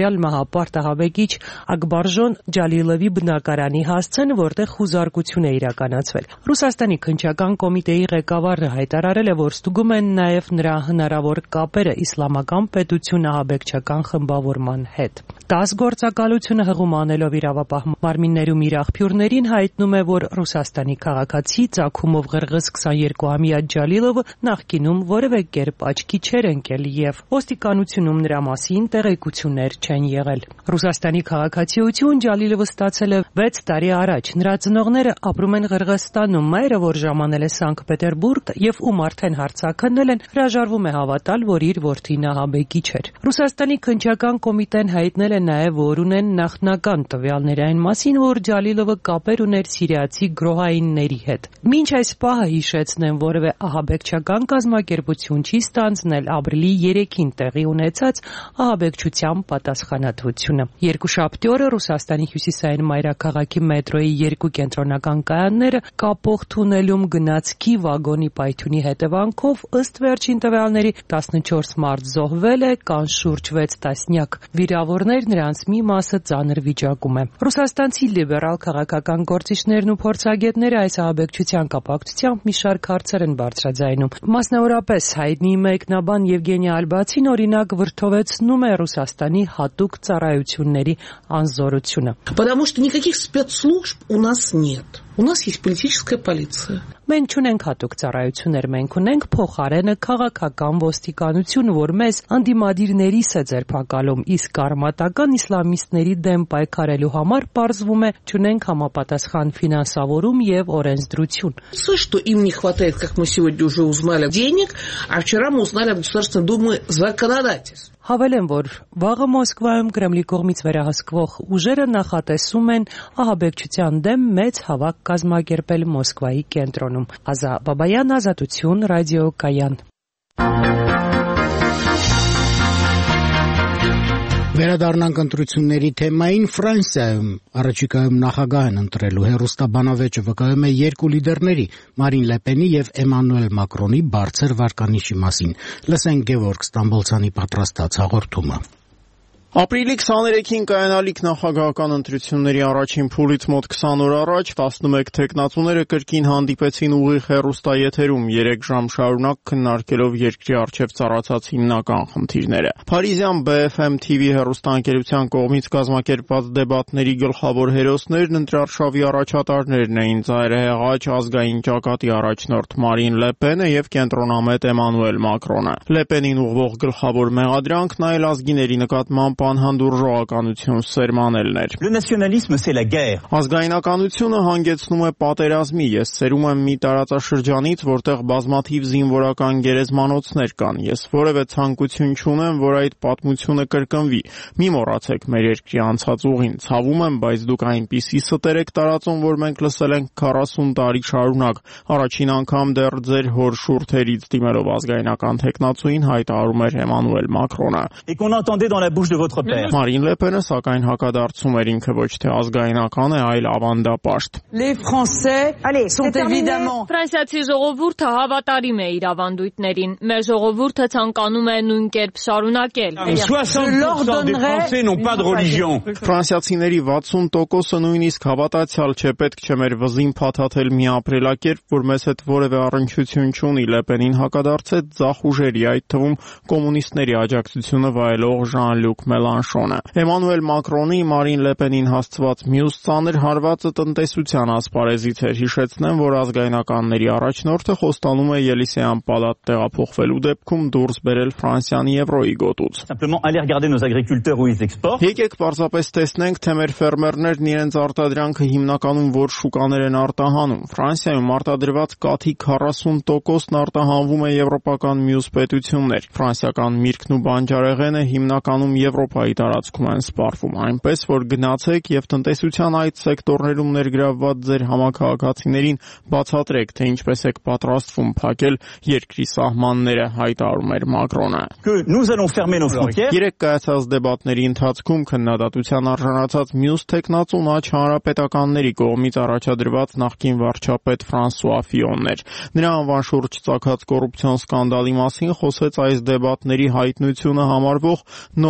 V: ներկայացրյալ մահապարտ ահաբեկիչ Ակբարժոն Ջալիլովի բնակարանի հասցեն, որտեղ խուզարկություն է իրականացվել։ Ռուսաստանի քննչական կոմիտեի ղեկավարը հայտարարել է, որ ստուգում են նաև նրա հնարավոր կապերը իսլամական պետություն ահաբեկչական խմբավորման հետ։ Տաս գործակալությունը հղում անելով իրավապահ մարմիններում իր աղբյուրներին հայտնում է, որ Ռուսաստանի քաղաքացի ծագումով ղրղыз քսաներկուամյա Ջալիլովը նախկինում որևէ կերպ աչքի չէր ընկել եւ ոստիկանությունում նրա մասին տեղեկություններ չեն եղել։ Ռուսաստանի քաղաքացիություն Ջալիլովը ստացել է վեց տարի առաջ։ Նրա ծնողները ապրում են Ղրղստանում, մայրը, որ ժամանել է Սանկտ Պետերբուրգ եւ ում արդեն հարցաքննել են, հրաժարվում է հավատալ, որ իր որդին ահաբեկիչ էր։ Ռուսաստանի քննչական կոմիտեն հայտնել է նաև, որ ունեն նախնական տվյալներ այն մասին, որ Ջալիլովը կապեր ուներ սիրիացի գրոհայինների հետ։ Մինչ այս պահը հիշեցնեմ, որևէ ահաբեկչական կազմակերպություն չի ստանձնել ապրիլի երեքին տեղի ունեցած ահաբեկչության պատասխանատվությունը։ Երկուշաբթի օրը Ռուսաստանի հյուսիսային մայրաքաղաքի մետրոյի երկու կենտրոնական կայանները կապող թունելում գնացքի վագոնի պայթյունի հետևանքով ըստ վերջին տվյալների տասնչորս մարդ զոհվել է, կան շուրջ վեց տասնյակ վիրավորներ, նրանց մի մասը ծանր վիճակում է։ Ռուսաստանցի լիբերալ քաղաքական գործիչներն ու փորձագետները այս ահաբեկչության կապակցությամբ մի շարք հարցեր են բարձրաձայնում։ Մասնավորապես հայտնի մեկնաբան Եվգենի Ալբացին օրինակ վրդովեցնում է Ռուսաստանի հատուկ ծառայությունների անզորությունը։
C: Потому что никаких спецслужб у нас нет. У нас есть политическая полиция.
V: Մենք չունենք հատուկ ծառայություններ, մենք ունենք փոխարենը քաղաքական ոստիկանություն, որ մեզ անդիմադիրներիս է ձերբակալում, իսկ արմատական իսլամիստների դեմ պայքարելու համար պարզվում է չունենք համապատասխան ֆինանսավորում եւ օրենսդրություն։
C: Что им не хватает, как мы сегодня уже узнали, денег, а вчера мы узнали от Государственной Думы законодательство.
V: Հավելեմ, որ վաղը Մոսկվայում Կրեմլի կողմից վերահսկվող ուժերը նախատեսում են ահաբեկչության դեմ մեծ հավաք կազմակերպել Մոսկվայի կենտրոնում։ Ազա Բաբայան, Ազատություն, ռադիոկայան։
A: Վերադառնանք ընտրությունների թեմային։ Ֆրանսիայում առաջիկայում նախագահ են ընտրելու հեռուստաբանավեճը վկայում է երկու լիդերների՝ Մարին Լեպենի եւ Էմանուել Մակրոնի բարձր վարկանիշի մասին։ Լսենք Գևորգ Ստամբոլցյանի պատրաստած հաղորդումը։
U: Ապրիլի քսաներեքին կայանալիք նախագահական ընտրությունների առաջին փուլից մոտ քսան օր առաջ տասնմեկ թեկնածուները կրկին հանդիպեցին ուղիղ հեռուստաեթերում երեք ժամ շարունակ քննարկելով երկրի առջև ծառացած հիմնական խնդիրները։ Փարիզյան B F M T V հեռուստաընկերության կողմից կազմակերպված դեբատների գլխավոր հերոսներն ընտրարշավի առաջատարներն էին ծայրահեղաչ ազգային ճակատի առաջնորդ Մարին Լեպենը եւ կենտրոնամետ Էմանուել Մակրոնը։ Լեպենին ուղղվող գլխավոր մեղադրանքն այլ ազգիների նկատմամբ անհանդուրժողականություն սերմանելն էր։
D: Le nationalisme c'est la guerre.
U: Ազգայնականությունը հանգեցնում է պատերազմի։ Ես սերում եմ մի տարածաշրջանից, որտեղ բազմաթիվ զինվորական գերեզմանոցներ կան։ Ես որևէ ցանկություն չունեմ, որ այդ պատմությունը կրկնվի։ Մի մոռացեք մեր երկրի անցած ուղին։ Ցավում եմ, բայց դուք այնպիսի ստեր եք տարածում, որ մենք լսել ենք քառասուն տարի շարունակ։ Առաջին անգամ դեռ ձեր հոր շուրթերից դիմելով ազգայնական թեկնածուին հայտարարում էր Էմանուել Մակրոնը։
D: Et qu'on entendait dans la bouche de votre père.
U: Marine Le Pen-ը սակայն հակադարձում էր ինքը ոչ թե ազգայնական է, այլ ավանդապաշտ։
E: Les Français sont évidemment
R: Ֆրանսիացի ժողովուրդը հավատարիմ է իր ավանդույթներին։ Մեր ժողովուրդը ցանկանում է նույն կերպ շարունակել։
D: soixante pour cent des Français n'ont pas de religion.
U: Ֆրանսիացիների վաթսուն տոկոսը նույնիսկ հավատացյալ չէ, պետք չէ մեր վզին փաթաթել մի ապրելակերպ, որ մեզ հետ որևէ առնչություն չունի։ Le Pen-ին հակադարձեց ձախ ուժերի, այդ թվում կոմունիստների աջակցությունը վայելող Ժան-Լյուկ Մելանշոնը։ Էմանուել Մակրոնի Մարին Le Pen-ին հասցված մյուս ծանր հարվածը տնտեսության ասպարեզից էր։ Հիշեցնեմ, որ ազգայնականների առաջնորդը խոստանում է Ելիսեյան պալատ տեղափոխվելու դեպքում դուրս բերել Ֆրանսիան եվրոյի գոտուց։
D: Simplement aller regarder nos agriculteurs où ils exportent.
U: Եկեք պարզապես տեսնենք, թե մեր ֆերմերներն իրենց արտադրանքը հիմնականում որ շուկաներ են արտահանում։ Ֆրանսիայում արտադրված կաթի քառասուն տոկոսն արտահանվում է եվրոպական մյուս պետություններ։ Ֆրանսիական միրգն ու բանջարեղենը հիմնականում Եվրոպայի տարածքում են սպառվում, այնպես որ գնացեք եւ տնտեսության այդ սեկտորներում ներգրավված ձեր համակարգացիներին բացատրեք, թե ինչպես եք պատրաստվում փակել երկրի սահմանները, հայտարարում էր Մակրոնը։
D: Que nous allons fermer nos frontières.
U: Երեք կայացած դեբատների ընթացքում քննադատության արժանացած մյուս տեխնացուն աջ հանրապետականների կողմից առաջադրված նախկին վարչապետ Ֆրանսուଆ Ֆիոնն էր։ Նրա անվան շուրջ ծագած կոռուպցիոն սկանդալի մասին խոսեց այս դեբատների հայտնությունը համարվող նոր հակա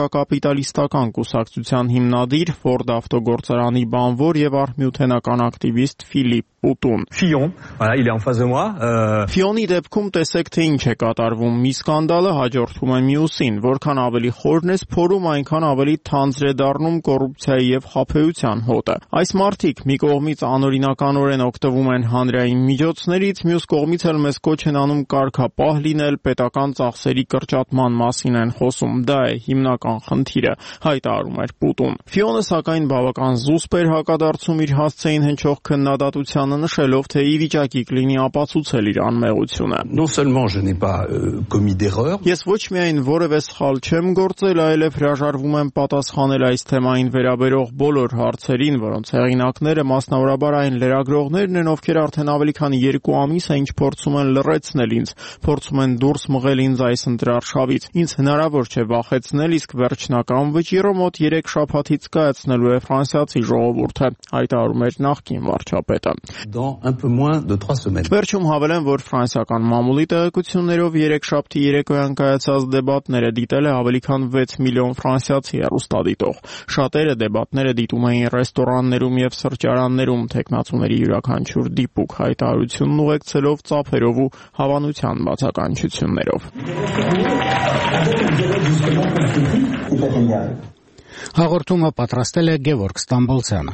U: սոցիալակապիտալիստական կուսակցության հիմնադիր, Ford ավտոգործարանի բանվոր եւ արհմյութենական ակտիվիստ Ֆիլիպ Պուտուն։
F: Fillon, voilà, il est en face de moi.
U: Ֆիոնի դեպքում տեսեք թե ինչ է կատարվում։ Մի սկանդալը հաջորդում է մյուսին, որքան ավելի խորն ես փորում, այնքան ավելի թանձր է դառնում կոռուպցիայի եւ խաբեության հոտը։ Այս մարդիկ մի կողմից անօրինականորեն օգտվում են հանրային միջոցներից, մյուս կողմից էլ մեզ կոչ են անում կարգապահ լինել, պետական ծախսերի կրճատման մասին են խոսում։ Դա է հիմնական խնդիրը, հայտարարում էր Պուտուն։ Ֆիոնը սակայն բավական զուսպ էր հակադարձում իր հասցեին հնչող քննադատության նշելով, թե ի վիճակի կլինի ապացուցել իր անմեղությունը։
F: Non seulement je n'ai pas euh, commis d'erreur.
U: Ես ոչ միայն որևէ սխալ չեմ գործել, այլև հրաժարվում եմ պատասխանել այս թեմային վերաբերող բոլոր հարցերին, որոնց հեղինակները մասնավորաբար այն լրագրողներն են, ովքեր արդեն ավելի քան երկու ամիս է ինչ փորձում են լռեցնել ինձ, փորձում են դուրս մղել ինձ այս ընտրարշավից։ Ինձ հնարավոր չէ վախեցնել, իսկ վերջնական վճիռը մոտ երեք շաբաթից կայացնելու է ֆրանսիացի ժողովուրդը, հայտարարում էր նախկին վարչապետը։
F: Dans un peu moins de trois semaines.
U: Վերջում հավելեմ, որ ֆրանսիական մամուլի տեղեկություններով երեքշաբթի երեկոյան կայացած դեբատները դիտել է ավելի քան վեց միլիոն ֆրանսիացի հեռուստադիտող։ Շատերը դեբատները դիտում էին ռեստորաններում եւ սրճարաններում, թեկնածուների յուրաքանչյուր դիպուկ հայտարարությունն ուղեկցելով ծափերով ու հավանության բացականչություններով։ Հաղորդումը պատրաստել է Գևորգ Ստամբոլցյանը։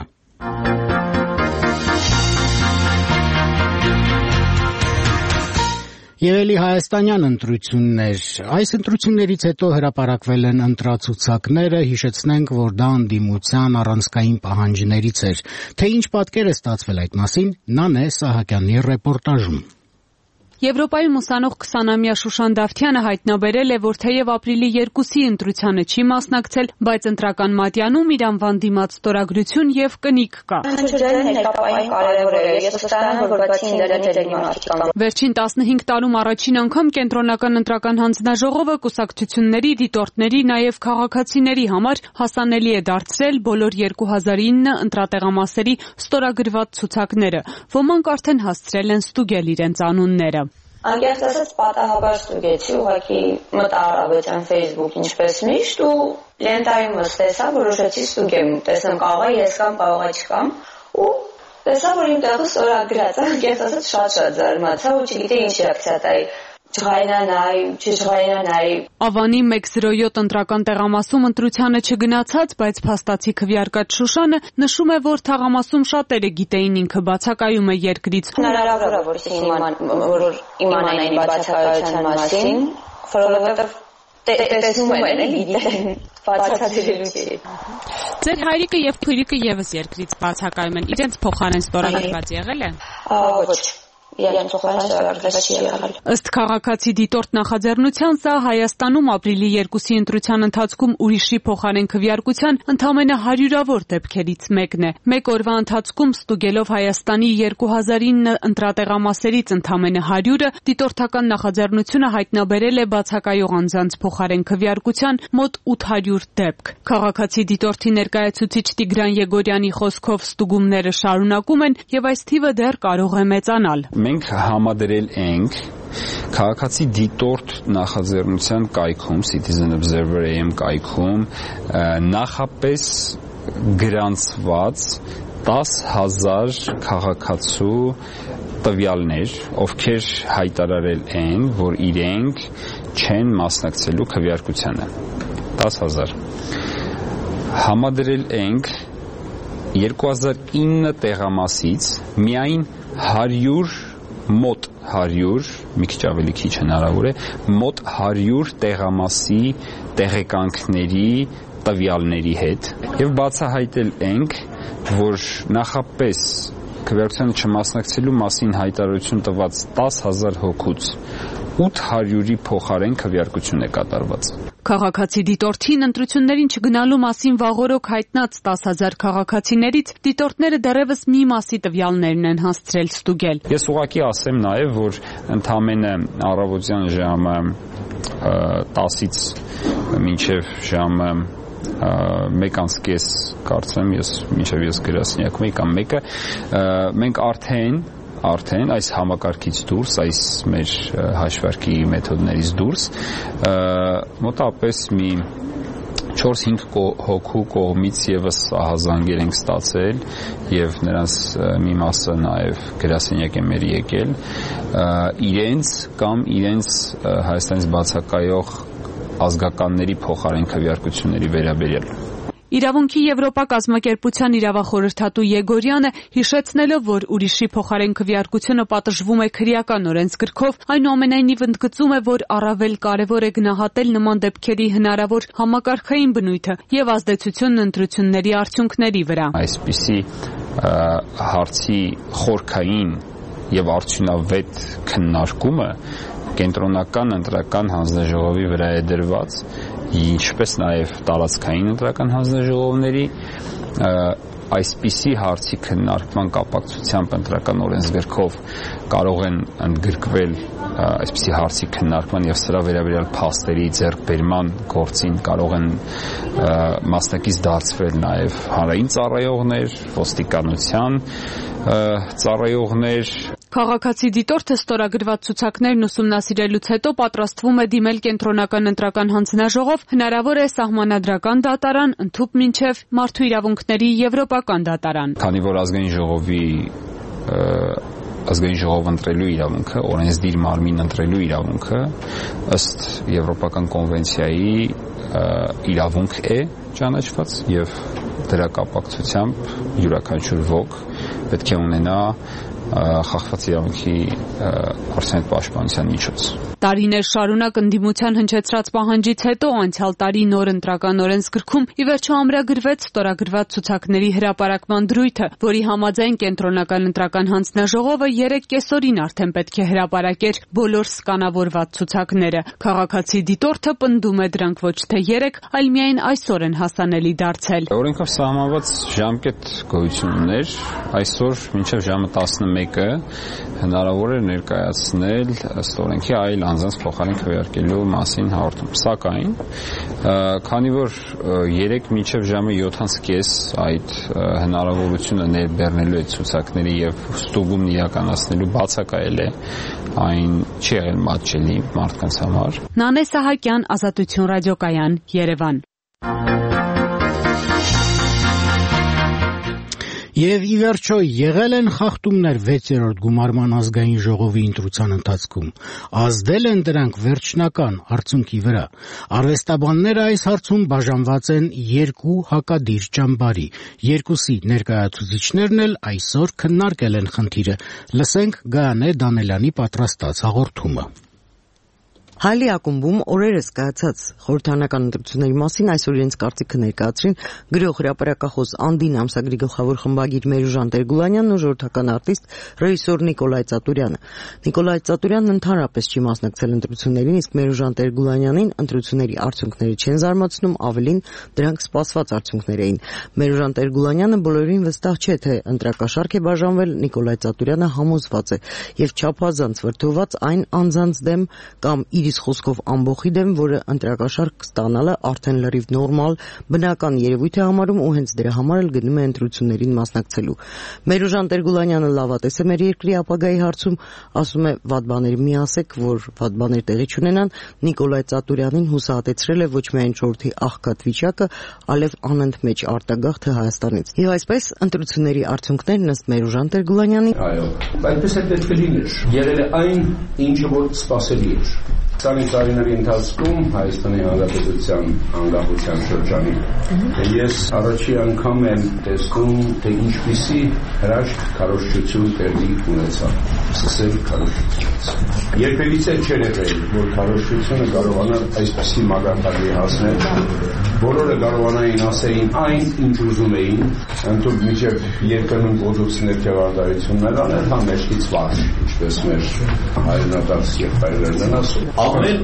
U: Եվելի հայաստանյան ընտրություններ։ Այս ընտրություններից հետո հրապարակվել են ընտրացուցակները, հիշեցնենք, որ դա ընդդիմության առանցքային պահանջներից էր։ Թե ինչ պատկեր է ստացվել այդ մասին, Նանե Սահակյանի ռեպորտաժում։
J: Եվրոպայում ուսանող քսանամյա Շուշան Դավթյանը հայտնաբերել է, որ թեև ապրիլի երկուսի ընտրությանը չի մասնակցել, բայց ընտրական մատյանում իր անվան դիմաց ստորագրություն եւ կնիկ կա։ Վերջին տասնհինգ տարում առաջին անգամ կենտրոնական ընտրական հանձնաժողովը կուսակցությունների, դիտորդների, նաեւ քաղաքացիների համար հասանելի է դարձրել բոլոր երկու հազար ինը ընտրատեղամասերի ստորագրված ցուցակները։ Ոմանք արդեն հասցրել են ստուգել իրենց անունները։
K: Անկեղծ ասած պատահաբար ստուգեցի, ուղղակի մտա առավոտյան Facebook ինչպես միշտ ու լենտայում տեսա, որոշեցի ստուգեմ, տեսնեմ կարող է ես կամ կարող է չկամ ու տեսա, որ իմ տեղը ստորագրած է, անկեղծ ասած շատ-շատ զարմացա ու չգիտեի ինչ ռեակցիա տայի։ Ջղայնանայ, չջղայնանայ։
J: Ավանի մեկ զրո յոթ ընտրական տեղամասում ընտրությանը չգնացած, բայց փաստացի քվեարկած Շուշանը նշում է, որ թաղամասում շատերը գիտեին ինքը բացակայում է երկրից։
K: Հնարավոր է, որ իմանային բացակայության մասին, որովհետև տեսնում են, գիտեն, բացատրելու չի։
J: Ձեր հայրիկը եւ քույրիկը եւս երկրից բացակայում են, իրենց փոխարեն ստորագրված եղել է։
K: Ոչ։
J: Ըստ քաղաքացի դիտորդ նախաձեռնության, սա Հայաստանում ապրիլի երկուսի ընտրության ընթացքում ուրիշի փոխարեն քվեարկության ընդամենը հարյուրավոր դեպքերից մեկն է։ Մեկ օրվա ընթացքում ստուգելով Հայաստանի երկու հազար ինը ընտրատեղամասերից ընդամենը հարյուրը, դիտորդական նախաձեռնությունը հայտնաբերել է բացակայող անձանց փոխարեն քվեարկության մոտ ութ հարյուր դեպք։ Քաղաքացի դիտորդի ներկայացուցիչ Տիգրան Եգորյանի խոսքով ստուգումները շարունակում են եւ այս թիվը դեռ կարող է մեծանալ։
X: Մենք համադրել ենք քաղաքացի դիտորդ նախաձեռնության կայքում Citizen Observer A M կայքում նախապես գրանցված տաս հազար քաղաքացու տվյալներ, ովքեր հայտարարել են, որ իրենք չեն մասնակցելու քվեարկությանը։ տաս հազար։ Համադրել ենք երկու հազար ինը տեղամասից միայն հարյուր մոտ հարյուր, մի քիչ ավելի քիչ հնարավոր է, մոտ հարյուր տեղամասի տեղեկանքների տվյալների հետ եւ բացահայտել ենք, որ նախապես քվեարկությանը չմասնակցելու մասին հայտարարություն տված տաս հազար հոգուց ութ հարյուրի փոխարեն քվեարկություն է կատարված։
J: Քաղաքացի դիտորդին ընտրություններին չգնալու մասին վաղօրոք հայտնած տաս հազար քաղաքացիներից դիտորդները դեռևս մի մասի տվյալներն են հասցրել ստուգել։
X: Ես ուղղակի ասեմ նաև, որ ընդամենը առավոտյան ժամը տասից մինչև ժամը մեկ անց կես կարծեմ, ես մինչև ես գրասենյակում եի կամ մեկը, մենք արդեն արդեն այս համակարգից դուրս, այս մեր հաշվարկի մեթոդներից դուրս, մոտավորապես մի չորս-հինգ հոգու կողմից եւս ահազանգեր ենք ստացել եւ նրանց մի մասը նաեւ գրասենյակ է մեր եկել իրենց կամ իրենց Հայաստանից բացակայող ազգականների փոխարեն քվեարկությունների վերաբերյալ
J: Իրավունքի Եվրոպա կազմակերպության իրավախորհրդատու Եգորյանը հիշեցնելով, որ ուրիշի փոխարեն քվեարկությունը պատժվում է քրեական օրենսգրքով, այնուամենայնիվ ընդգծում է, որ առավել կարևոր է գնահատել նման դեպքերի հնարավոր համակարգային բնույթը եւ ազդեցությունն ընտրությունների արդյունքների վրա։
X: Այսպիսի հարցի խորքային եւ արդյունավետ քննարկումը կենտրոնական ընտրական հանձնաժողովի վրա է դրված, ինչպես նաև տարածքային ընտրական հանձնաժողովների այսպիսի հարցի քննարկման կապակցությամբ ընտրական օրենսգրքով կարող են ընդգրկվել այսպիսի հարցի քննարկման եւ սրա վերաբերյալ փաստերի ձեռքբերման գործին կարող են մասնակից դարձվել նաև հանրային ծառայողներ, ոստիկանության ծառայողներ
J: Քաղաքացի դիտորդը ստորագրված ցուցակներն ուսումնասիրելուց հետո պատրաստվում է դիմել կենտրոնական ընտրական հանձնաժողով, հնարավոր է սահմանադրական դատարան, ընդհուպ մինչև մարդու իրավունքների եվրոպական դատարան։
X: Քանի որ ազգային ժողովի ազգային ժողով ընտրելու իրավունքը, օրենսդիր մարմին ընտրելու իրավունքը ըստ Եվրոպական կոնվենցիայի իրավունք է ճանաչված եւ դրա կապակցությամբ յուրաքանչյուր ոք պետք է ունենա խախտված իրավունքի արդյունավետ պաշտպանության միջոց։
J: Տարիներ շարունակ ընդդիմության հնչեցրած պահանջից հետո անցյալ տարի նոր ընտրական օրենսգրքում ի վերջո ամրագրվեց ստորագրված ցուցակների հրապարակման դրույթը, որի համաձայն կենտրոնական ընտրական հանձնաժողովը երեք կեսօրին արդեն պետք է հրապարակեր բոլոր սկանավորված ցուցակները։ Քաղաքացի դիտորդը պնդում է դրանք ոչ թե երեք, այլ միայն այսօր են հասանելի դարձել։
X: Օրենքով սահմանված ժամկետ գոյություն ուներ, այսօր մինչև ժամը տասնմեկը հնարավոր է ներկայացնել ըստ օրենքի այլ անձանց փոխարեն քվեարկելու մասին հաղորդում։ Սակայն, քանի որ երեք մինչև ժամը յոթ կես այդ հնարավորությունը ներբեռնելու այդ ցուցակների եւ ստուգումն իրականացնելու բացակայել է, այն չի եղել մատչելի մարդկանց համար։
J: Նանե Սահակյան, Ազատություն ռադիոկայան, Երևան։
A: Եվ ի վերջո եղել են խախտումներ վեցերորդ գումարման ազգային ժողովի ընտրության ընթացքում։ Ազդել են դրանք վերջնական արդյունքի վրա։ Արվեստաբանները այս հարցում բաժանված են երկու հակադիր ճամբարի։ Երկուսի ներկայացուցիչներն էլ այսօր քննարկել են խնդիրը։ Լսենք Գայանե Դանելյանի պատրաստած հաղորդումը։
H: Հայլի ակումբում օրերս կայացած խորհրդարանական ընտրությունների մասին այսօր իրենց կարծիքը ներկայացրին գրող հրապարակախոս Անդին ամսագրի գլխավոր խմբագիր Մերուժան Տեր-Գուլանյանն ու ժողովրդական արտիստ ռեժիսոր Նիկոլայ Ծատուրյանը։ Նիկոլայ Ծատուրյանն ընդհանրապես չի մասնակցել ընտրություններին, իսկ Մերուժան Տեր-Գուլանյանին ընտրությունների արդյունքները չեն զարմացնում, ավելին դրանք սպասված արդյունքներ էին։ Մերուժան Տեր-Գուլանյանը բոլորին վստահ չէ, թե ընտրակաշառք է բաժանվել, Նիկոլայ Ծատուրյանը համոզված է եւ չափազանց վրդովված այն անձանց դեմ կամ Իրիս խոսքով ամբողջի դեմ, որը ընտրակաշառք ստանալը արդեն լրիվ նորմալ, բնական երևույթ է համարում ու հենց դրա համար էլ գնում է ընտրություններին մասնակցելու։ Մերուժան Տեր-Գուլանյանը լավատես է մեր երկրի ապագայի հարցում, ասում է վատ բաներ մի ասեք, որ վատ բաներ տեղի չունենան, Նիկոլայ Ծատուրյանին հուսահատեցրել է ոչ միայն ժողովրդի աղքատ վիճակը, այլև անընդմեջ արտագաղթը Հայաստանից։ Եվ այսպես ընտրությունների արդյունքներն ըստ Մերուժան Տեր-Գուլանյանի
L: Այո, այդպես է պետք է լիներ։ Եղել է այն, ինչը որ սպասելի էր։ Քանի տարիների ընթացքում Հայաստանի Հանրապետության անկախության շրջանին ես առաջի անգամ եմ տեսնում, թե ինչպիսի հրաշք քարոզչություն տեղի ունեցավ։ Սկսել քարոզչությունից։ Երբևիցե չէր եղել, որ քարոզչությունը կարողանա այսպիսի մագարտակի հասնել։ Բոլորը կարողանային ասեին այն, ինչ ուզում էին, ընդհանուր միջև երկրում կոդուց ներքևարդարություններ անել, հա մեջքից վարժ, ինչպես մեր հայրենադարձ եղբայրներն են ասում։ Ամեն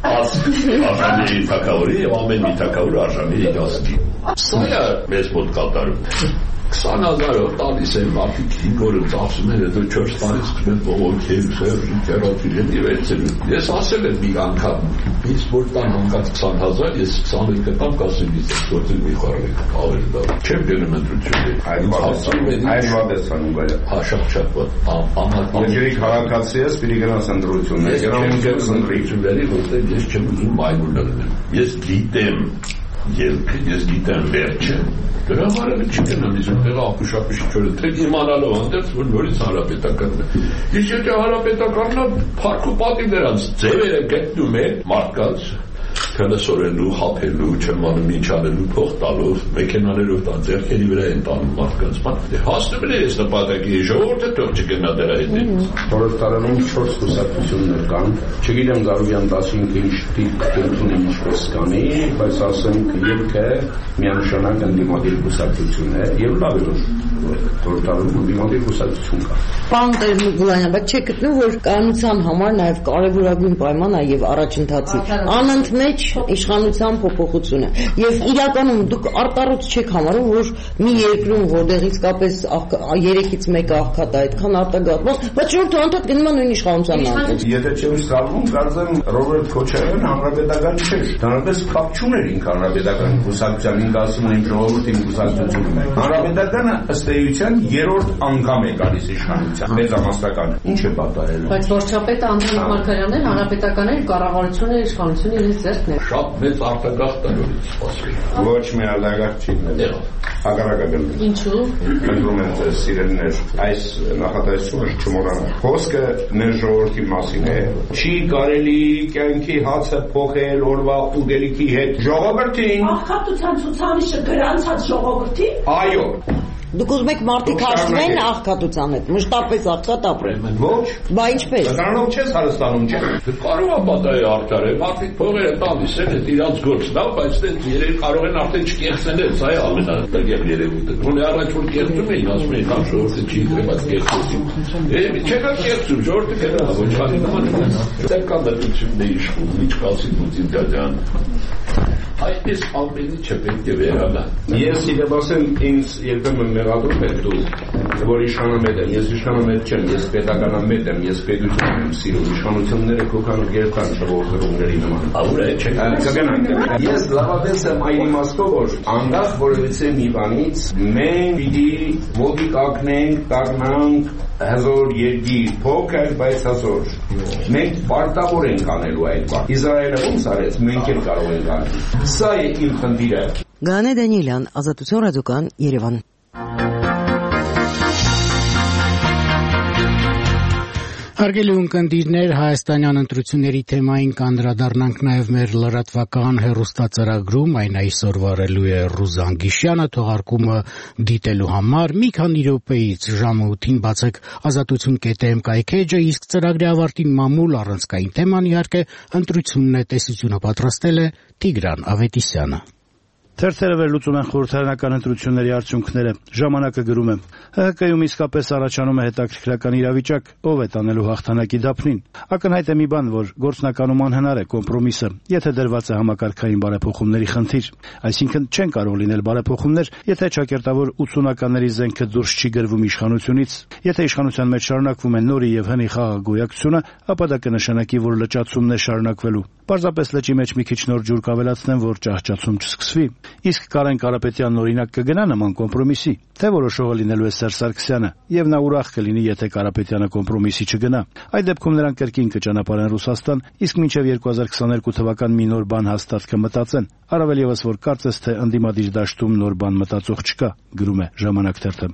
L: արժանի թակավորի եւ ամեն մի թակավոր արժանի իր ազգի։ Սա է մեզ մոտ կատարում։ քսան հազարով տալիս են մարդիկ հինգ օր ծախսում են, հետո չորս տարի սկսում են բողոքել, սերժի, թերապիլեն եւ այլն։ Ես ասել եմ մի անգամ, ինձ որ տան հանկած քսան հազար, ես քսանուհինը տամ կասեմ ինձ, գործել մի խարեք, ավելի դա։ Չեմ գնում ընտրությունների։ Այլ վատ ես անում, բայց հա շատ շատ վատ։ Երկրի քաղաքացի ես, պիտի գնաս ընտրություններ։ Ես չեմ գնում ընտրությունների, որտեղ ես չեմ ուզում մայմուն լինեմ։ Ես գիտեմ ելքը ես գիտեմ վերջը դրա հարավի չկնամ իսկ դեռ ապուշապիշ չորը թե իմանալով այնտեղ որ նորից հանրապետականն է իսկ եթե հանրապետականն փառք ու պատիվ նրանց ձևերը գտնում է մարդկանց քնասորելու, հապելու, չմանում ինչ անելու, փող տալով, մեքենաներով տան ձեռքերի վրա են տանում մարդկանց բան։ Հասնում է այս նպատակի ժողովուրդը թող չգնա դրա հետևից։ Խորհրդարանում չորս կուսակցություններ կան։ Չգիտեմ Զարուհյան տասնհինգը ինչ տիպ կենտրոնի ինչպես կանի, բայց ասենք ելքը միանշանակ ընդդիմադիր կուսակցություն է եւ լավ է որ խորհրդարանում ընդդիմադիր կուսակցություն կա։
H: Պարոն Տեր-Նիկոլայան, բայց չեք գտնում որ կանոնության համար նաեւ կարևորագույն պայման է եւ առաջընթացի անընդմեջ իշխանության փոփոխությունը եւ իրականում դուք արտառոց չեք համարում որ մի երկրում որտեղ իսկապես երեքից մեկը աղքատ է այդքան արտագաղթված բայց շուտ անդադ գնում է նույն իշխանության անդամ
L: եթե չեմ սխալվում կարծեմ Ռոբերտ Քոչարյանը հանրապետական չէր դրանպես կապ չուներ ինքը հանրապետական կուսակցության ինքը ասում են ժողովրդին կուսակցություն հանրապետականը ըստ էության երրորդ անգամ է գալիս իշխանության մեծամասնական ինչ է պատահել
I: բայց վարչապետը Անդրանիկ Մարգարյանն էր հանրապետականների կառավարությունը իշխանությունը իրենց ձեռքն է
L: շատ մեծ արտագաղթ է նորից սպասվել ոչ մի արտագաղթ չի եղել հակառակը
I: ինչու
L: ընդունում են սիրելիներ այս նախատեսությունը չմոռանալ խոսքը մեր ժողովրդի մասին է չի կարելի կյանքի հացը փոխել օրվա ուտելիքի հետ ժողովրդին
S: աղքատության ցուցանիշը գրանցած ժողովրդի
L: այո
H: Դուք ուզում եք մարդիկ հաշտվեն աղքատության հետ, մշտապես աղքատ ապրեն։
L: Ոչ։
H: Բա ինչպես։
L: Դրանով չես հարստանում, չէ։ Կարող է պատահի արդար է, մարդիկ փողերը տալիս են, այդ իրանց գործն է, բայց դե երեք կարող են արդեն չկեղծել, սա է ամենատեղյակ երևույթը։ Գոնե առաջ որ կեղծում էին, ասում էին, համ ժողովուրդը չի դրված կեղծում։ Է, չկա կեղծում, ժողովուրդը կերա, ոչ քանի նման։ Դա կա դեպքություններ իշխում, ինչ կասի Պուտին դադան։ Այդպես ամեն ինչը պետք է վերանա։ Ես իդեպ ասեմ, ինձ երբեմն մեղադրում եք դու, որ իշխանամետ եմ, ես իշխանամետ չեմ, ես պետականամետ եմ, ես պետություն եմ սիրում, իշխանությունները քոքան գերտան ժողովրդների նման։ Ահա է, չէ՞։ Կգնանք։ Ես լավապես եմ այն իմաստով, որ անդախ որևիցե մի բանից մենք պիտի ոտի կակնենք, կառնանք հազոր երկիր, փոքր, բայց հազոր։ Մենք պարտավոր ենք անելու այդ բան։ Իսրայելը ոնց արեց, մենք էլ կարող ենք անել։ Սա է իմ խնդիրը։
H: Գանե Դանիելյան, Ազատություն ռադիոկան, Երևան։
A: Հարգելի ունկնդիրներ, հայաստանյան ընտրությունների թեմային կանդրադառնանք նաև մեր լրատվական հեռուստածրագրում, այն այսօր վարելու է Ռուզան Գիշյանը, թողարկումը դիտելու համար մի քանի րոպեից ժամը ութին բացեք ազատություն կետ էմ կայքեջը, իսկ ծրագրի ավարտին մամուլ առանցքային թեման իհարկե ընտրությունն է, տեսությունը պատրաստել է Տիգրան Ավետիսյանը։
M: Թերթերը վերլուծում են խորհրդարանական ընտրությունների արդյունքները։ Ժամանակը գրում է. ՀՀԿ-ում իսկապես առաջանում է հետաքրքրական իրավիճակ, ով է տանելու հաղթանակի դափնին։ Ակնհայտ է մի բան, որ գործնականում անհնար է կոմպրոմիսը, եթե դրված է համակարգային բարեփոխումների խնդիր։ Այսինքն չեն կարող լինել բարեփոխումներ, եթե ճակերտավոր ութսունականների զենքը դուրս չի գրվում իշխանությունից։ Եթե իշխանության մեջ շարունակվում է նորի եւ հնի խաղաղագոյակցությունը, ապա դա կնշանակի, որ լճացումն է շարունակվելու։ Պարզապես լճի մեջ մի քիչ նոր ջուր կավելացնեն, որ ճահճացում չսկսվի։ Իսկ Կարեն Կարապետյանն օրինակ կգնա նման կոմպրոմիսի, թե որոշողը լինելու է Սերժ Սարգսյանը, եւ նա ուրախ կլինի, եթե Կարապետյանը կոմպրոմիսի չգնա։ Այդ դեպքում նրանք կրկին կճանապարհեն Ռուսաստան, իսկ մինչեւ երկու հազար քսաներկու թվական մի նոր բան հաստատ կմտածեն։ Առավել եւս որ կարծես թե ընդդիմադիր դաշտում նոր բան մտածող չկա, գրում է Ժամանակ թերթը։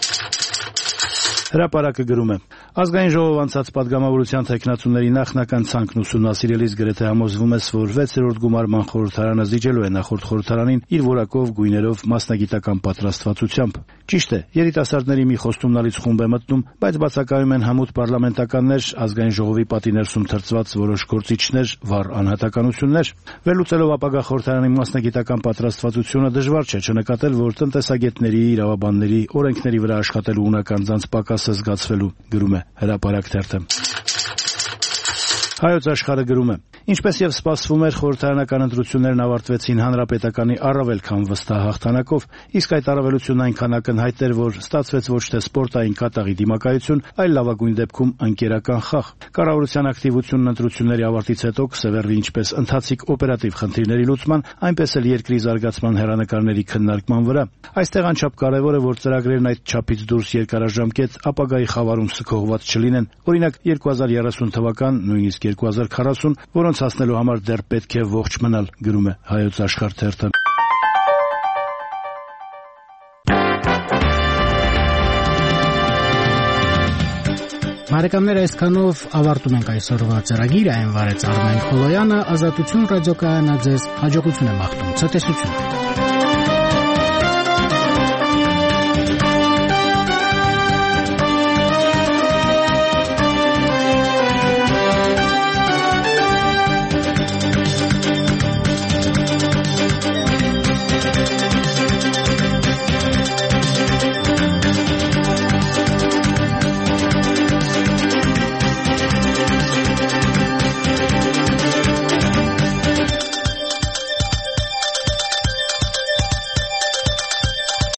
M: Հրապարակը գրում է. Ազգային ժողով անցած պատգամավորության տեխնացուների նախնական ցանկն ուսումնասիրելիս գրեթե համոզվում ես, որ վեցերորդ գումարման խորհրդարանը զիջելու է նախորդ խորհրդարանին իր որակով, գույներով, մասնագիտական պատրաստվածությամբ։ Ճիշտ է, երիտասարդների մի խոստումնալից խումբ է մտնում, բայց բացակայում են հմուտ պարլամենտականներ, ազգային ժողովի պատի ներսում թրծված որոշ գործիչներ, վառ անհատականություններ։ Վերլուծելով ապագա խորհրդարանի մասնագիտական պատրաստվածությունը դժվար չէ չնկատել, որ տնտեսագետների, իրավաբանների, օրենքների վրա աշխատելու ունական ձանձ պակասը զգացվելու, գրում է Հրապարակ թերթը։ Հայոց աշխարհը գրում է. Ինչպես եւ սպասվում էր, խորհրդարանական ընտրություններն ավարտվեցին հանրապետականի առավել քան վստահ հաղթանակով, իսկ այդ առավելությունն այնքան ակնհայտ էր, որ ստացվեց ոչ թե սպորտային կատաղի դիմակայություն, այլ լավագույն դեպքում ընկերական խաղ։ Կառավարության ակտիվությունն ընտրությունների ավարտից հետո կսևեռվի ինչպես ընթացիկ օպերատիվ խնդիրների լուծման, այնպես էլ երկրի զարգացման հերանեկարների քննարկման վրա։ Այստեղ անչափ կարևոր է, որ ծրագրերն այդ չափից դուրս երկարաժամկետ ապագայի խավարում սքողված չլինեն։ Օրինակ երկու հազար երեսուն թվական, նույնիսկ երկու հազար քառասուն, որոնց հասնելու համար դեռ պետք է ողջ մնալ, գրում է Հայոց աշխարհ թերթը։
A: Բարեկամներ, այսքանով ավարտում ենք այսօրվա ծրագիրը, այն վարեց Արմեն Խոլոյանը, Ազատություն ռադիոկայանը ձեզ հաջողություն է մաղթում, ցտեսություն։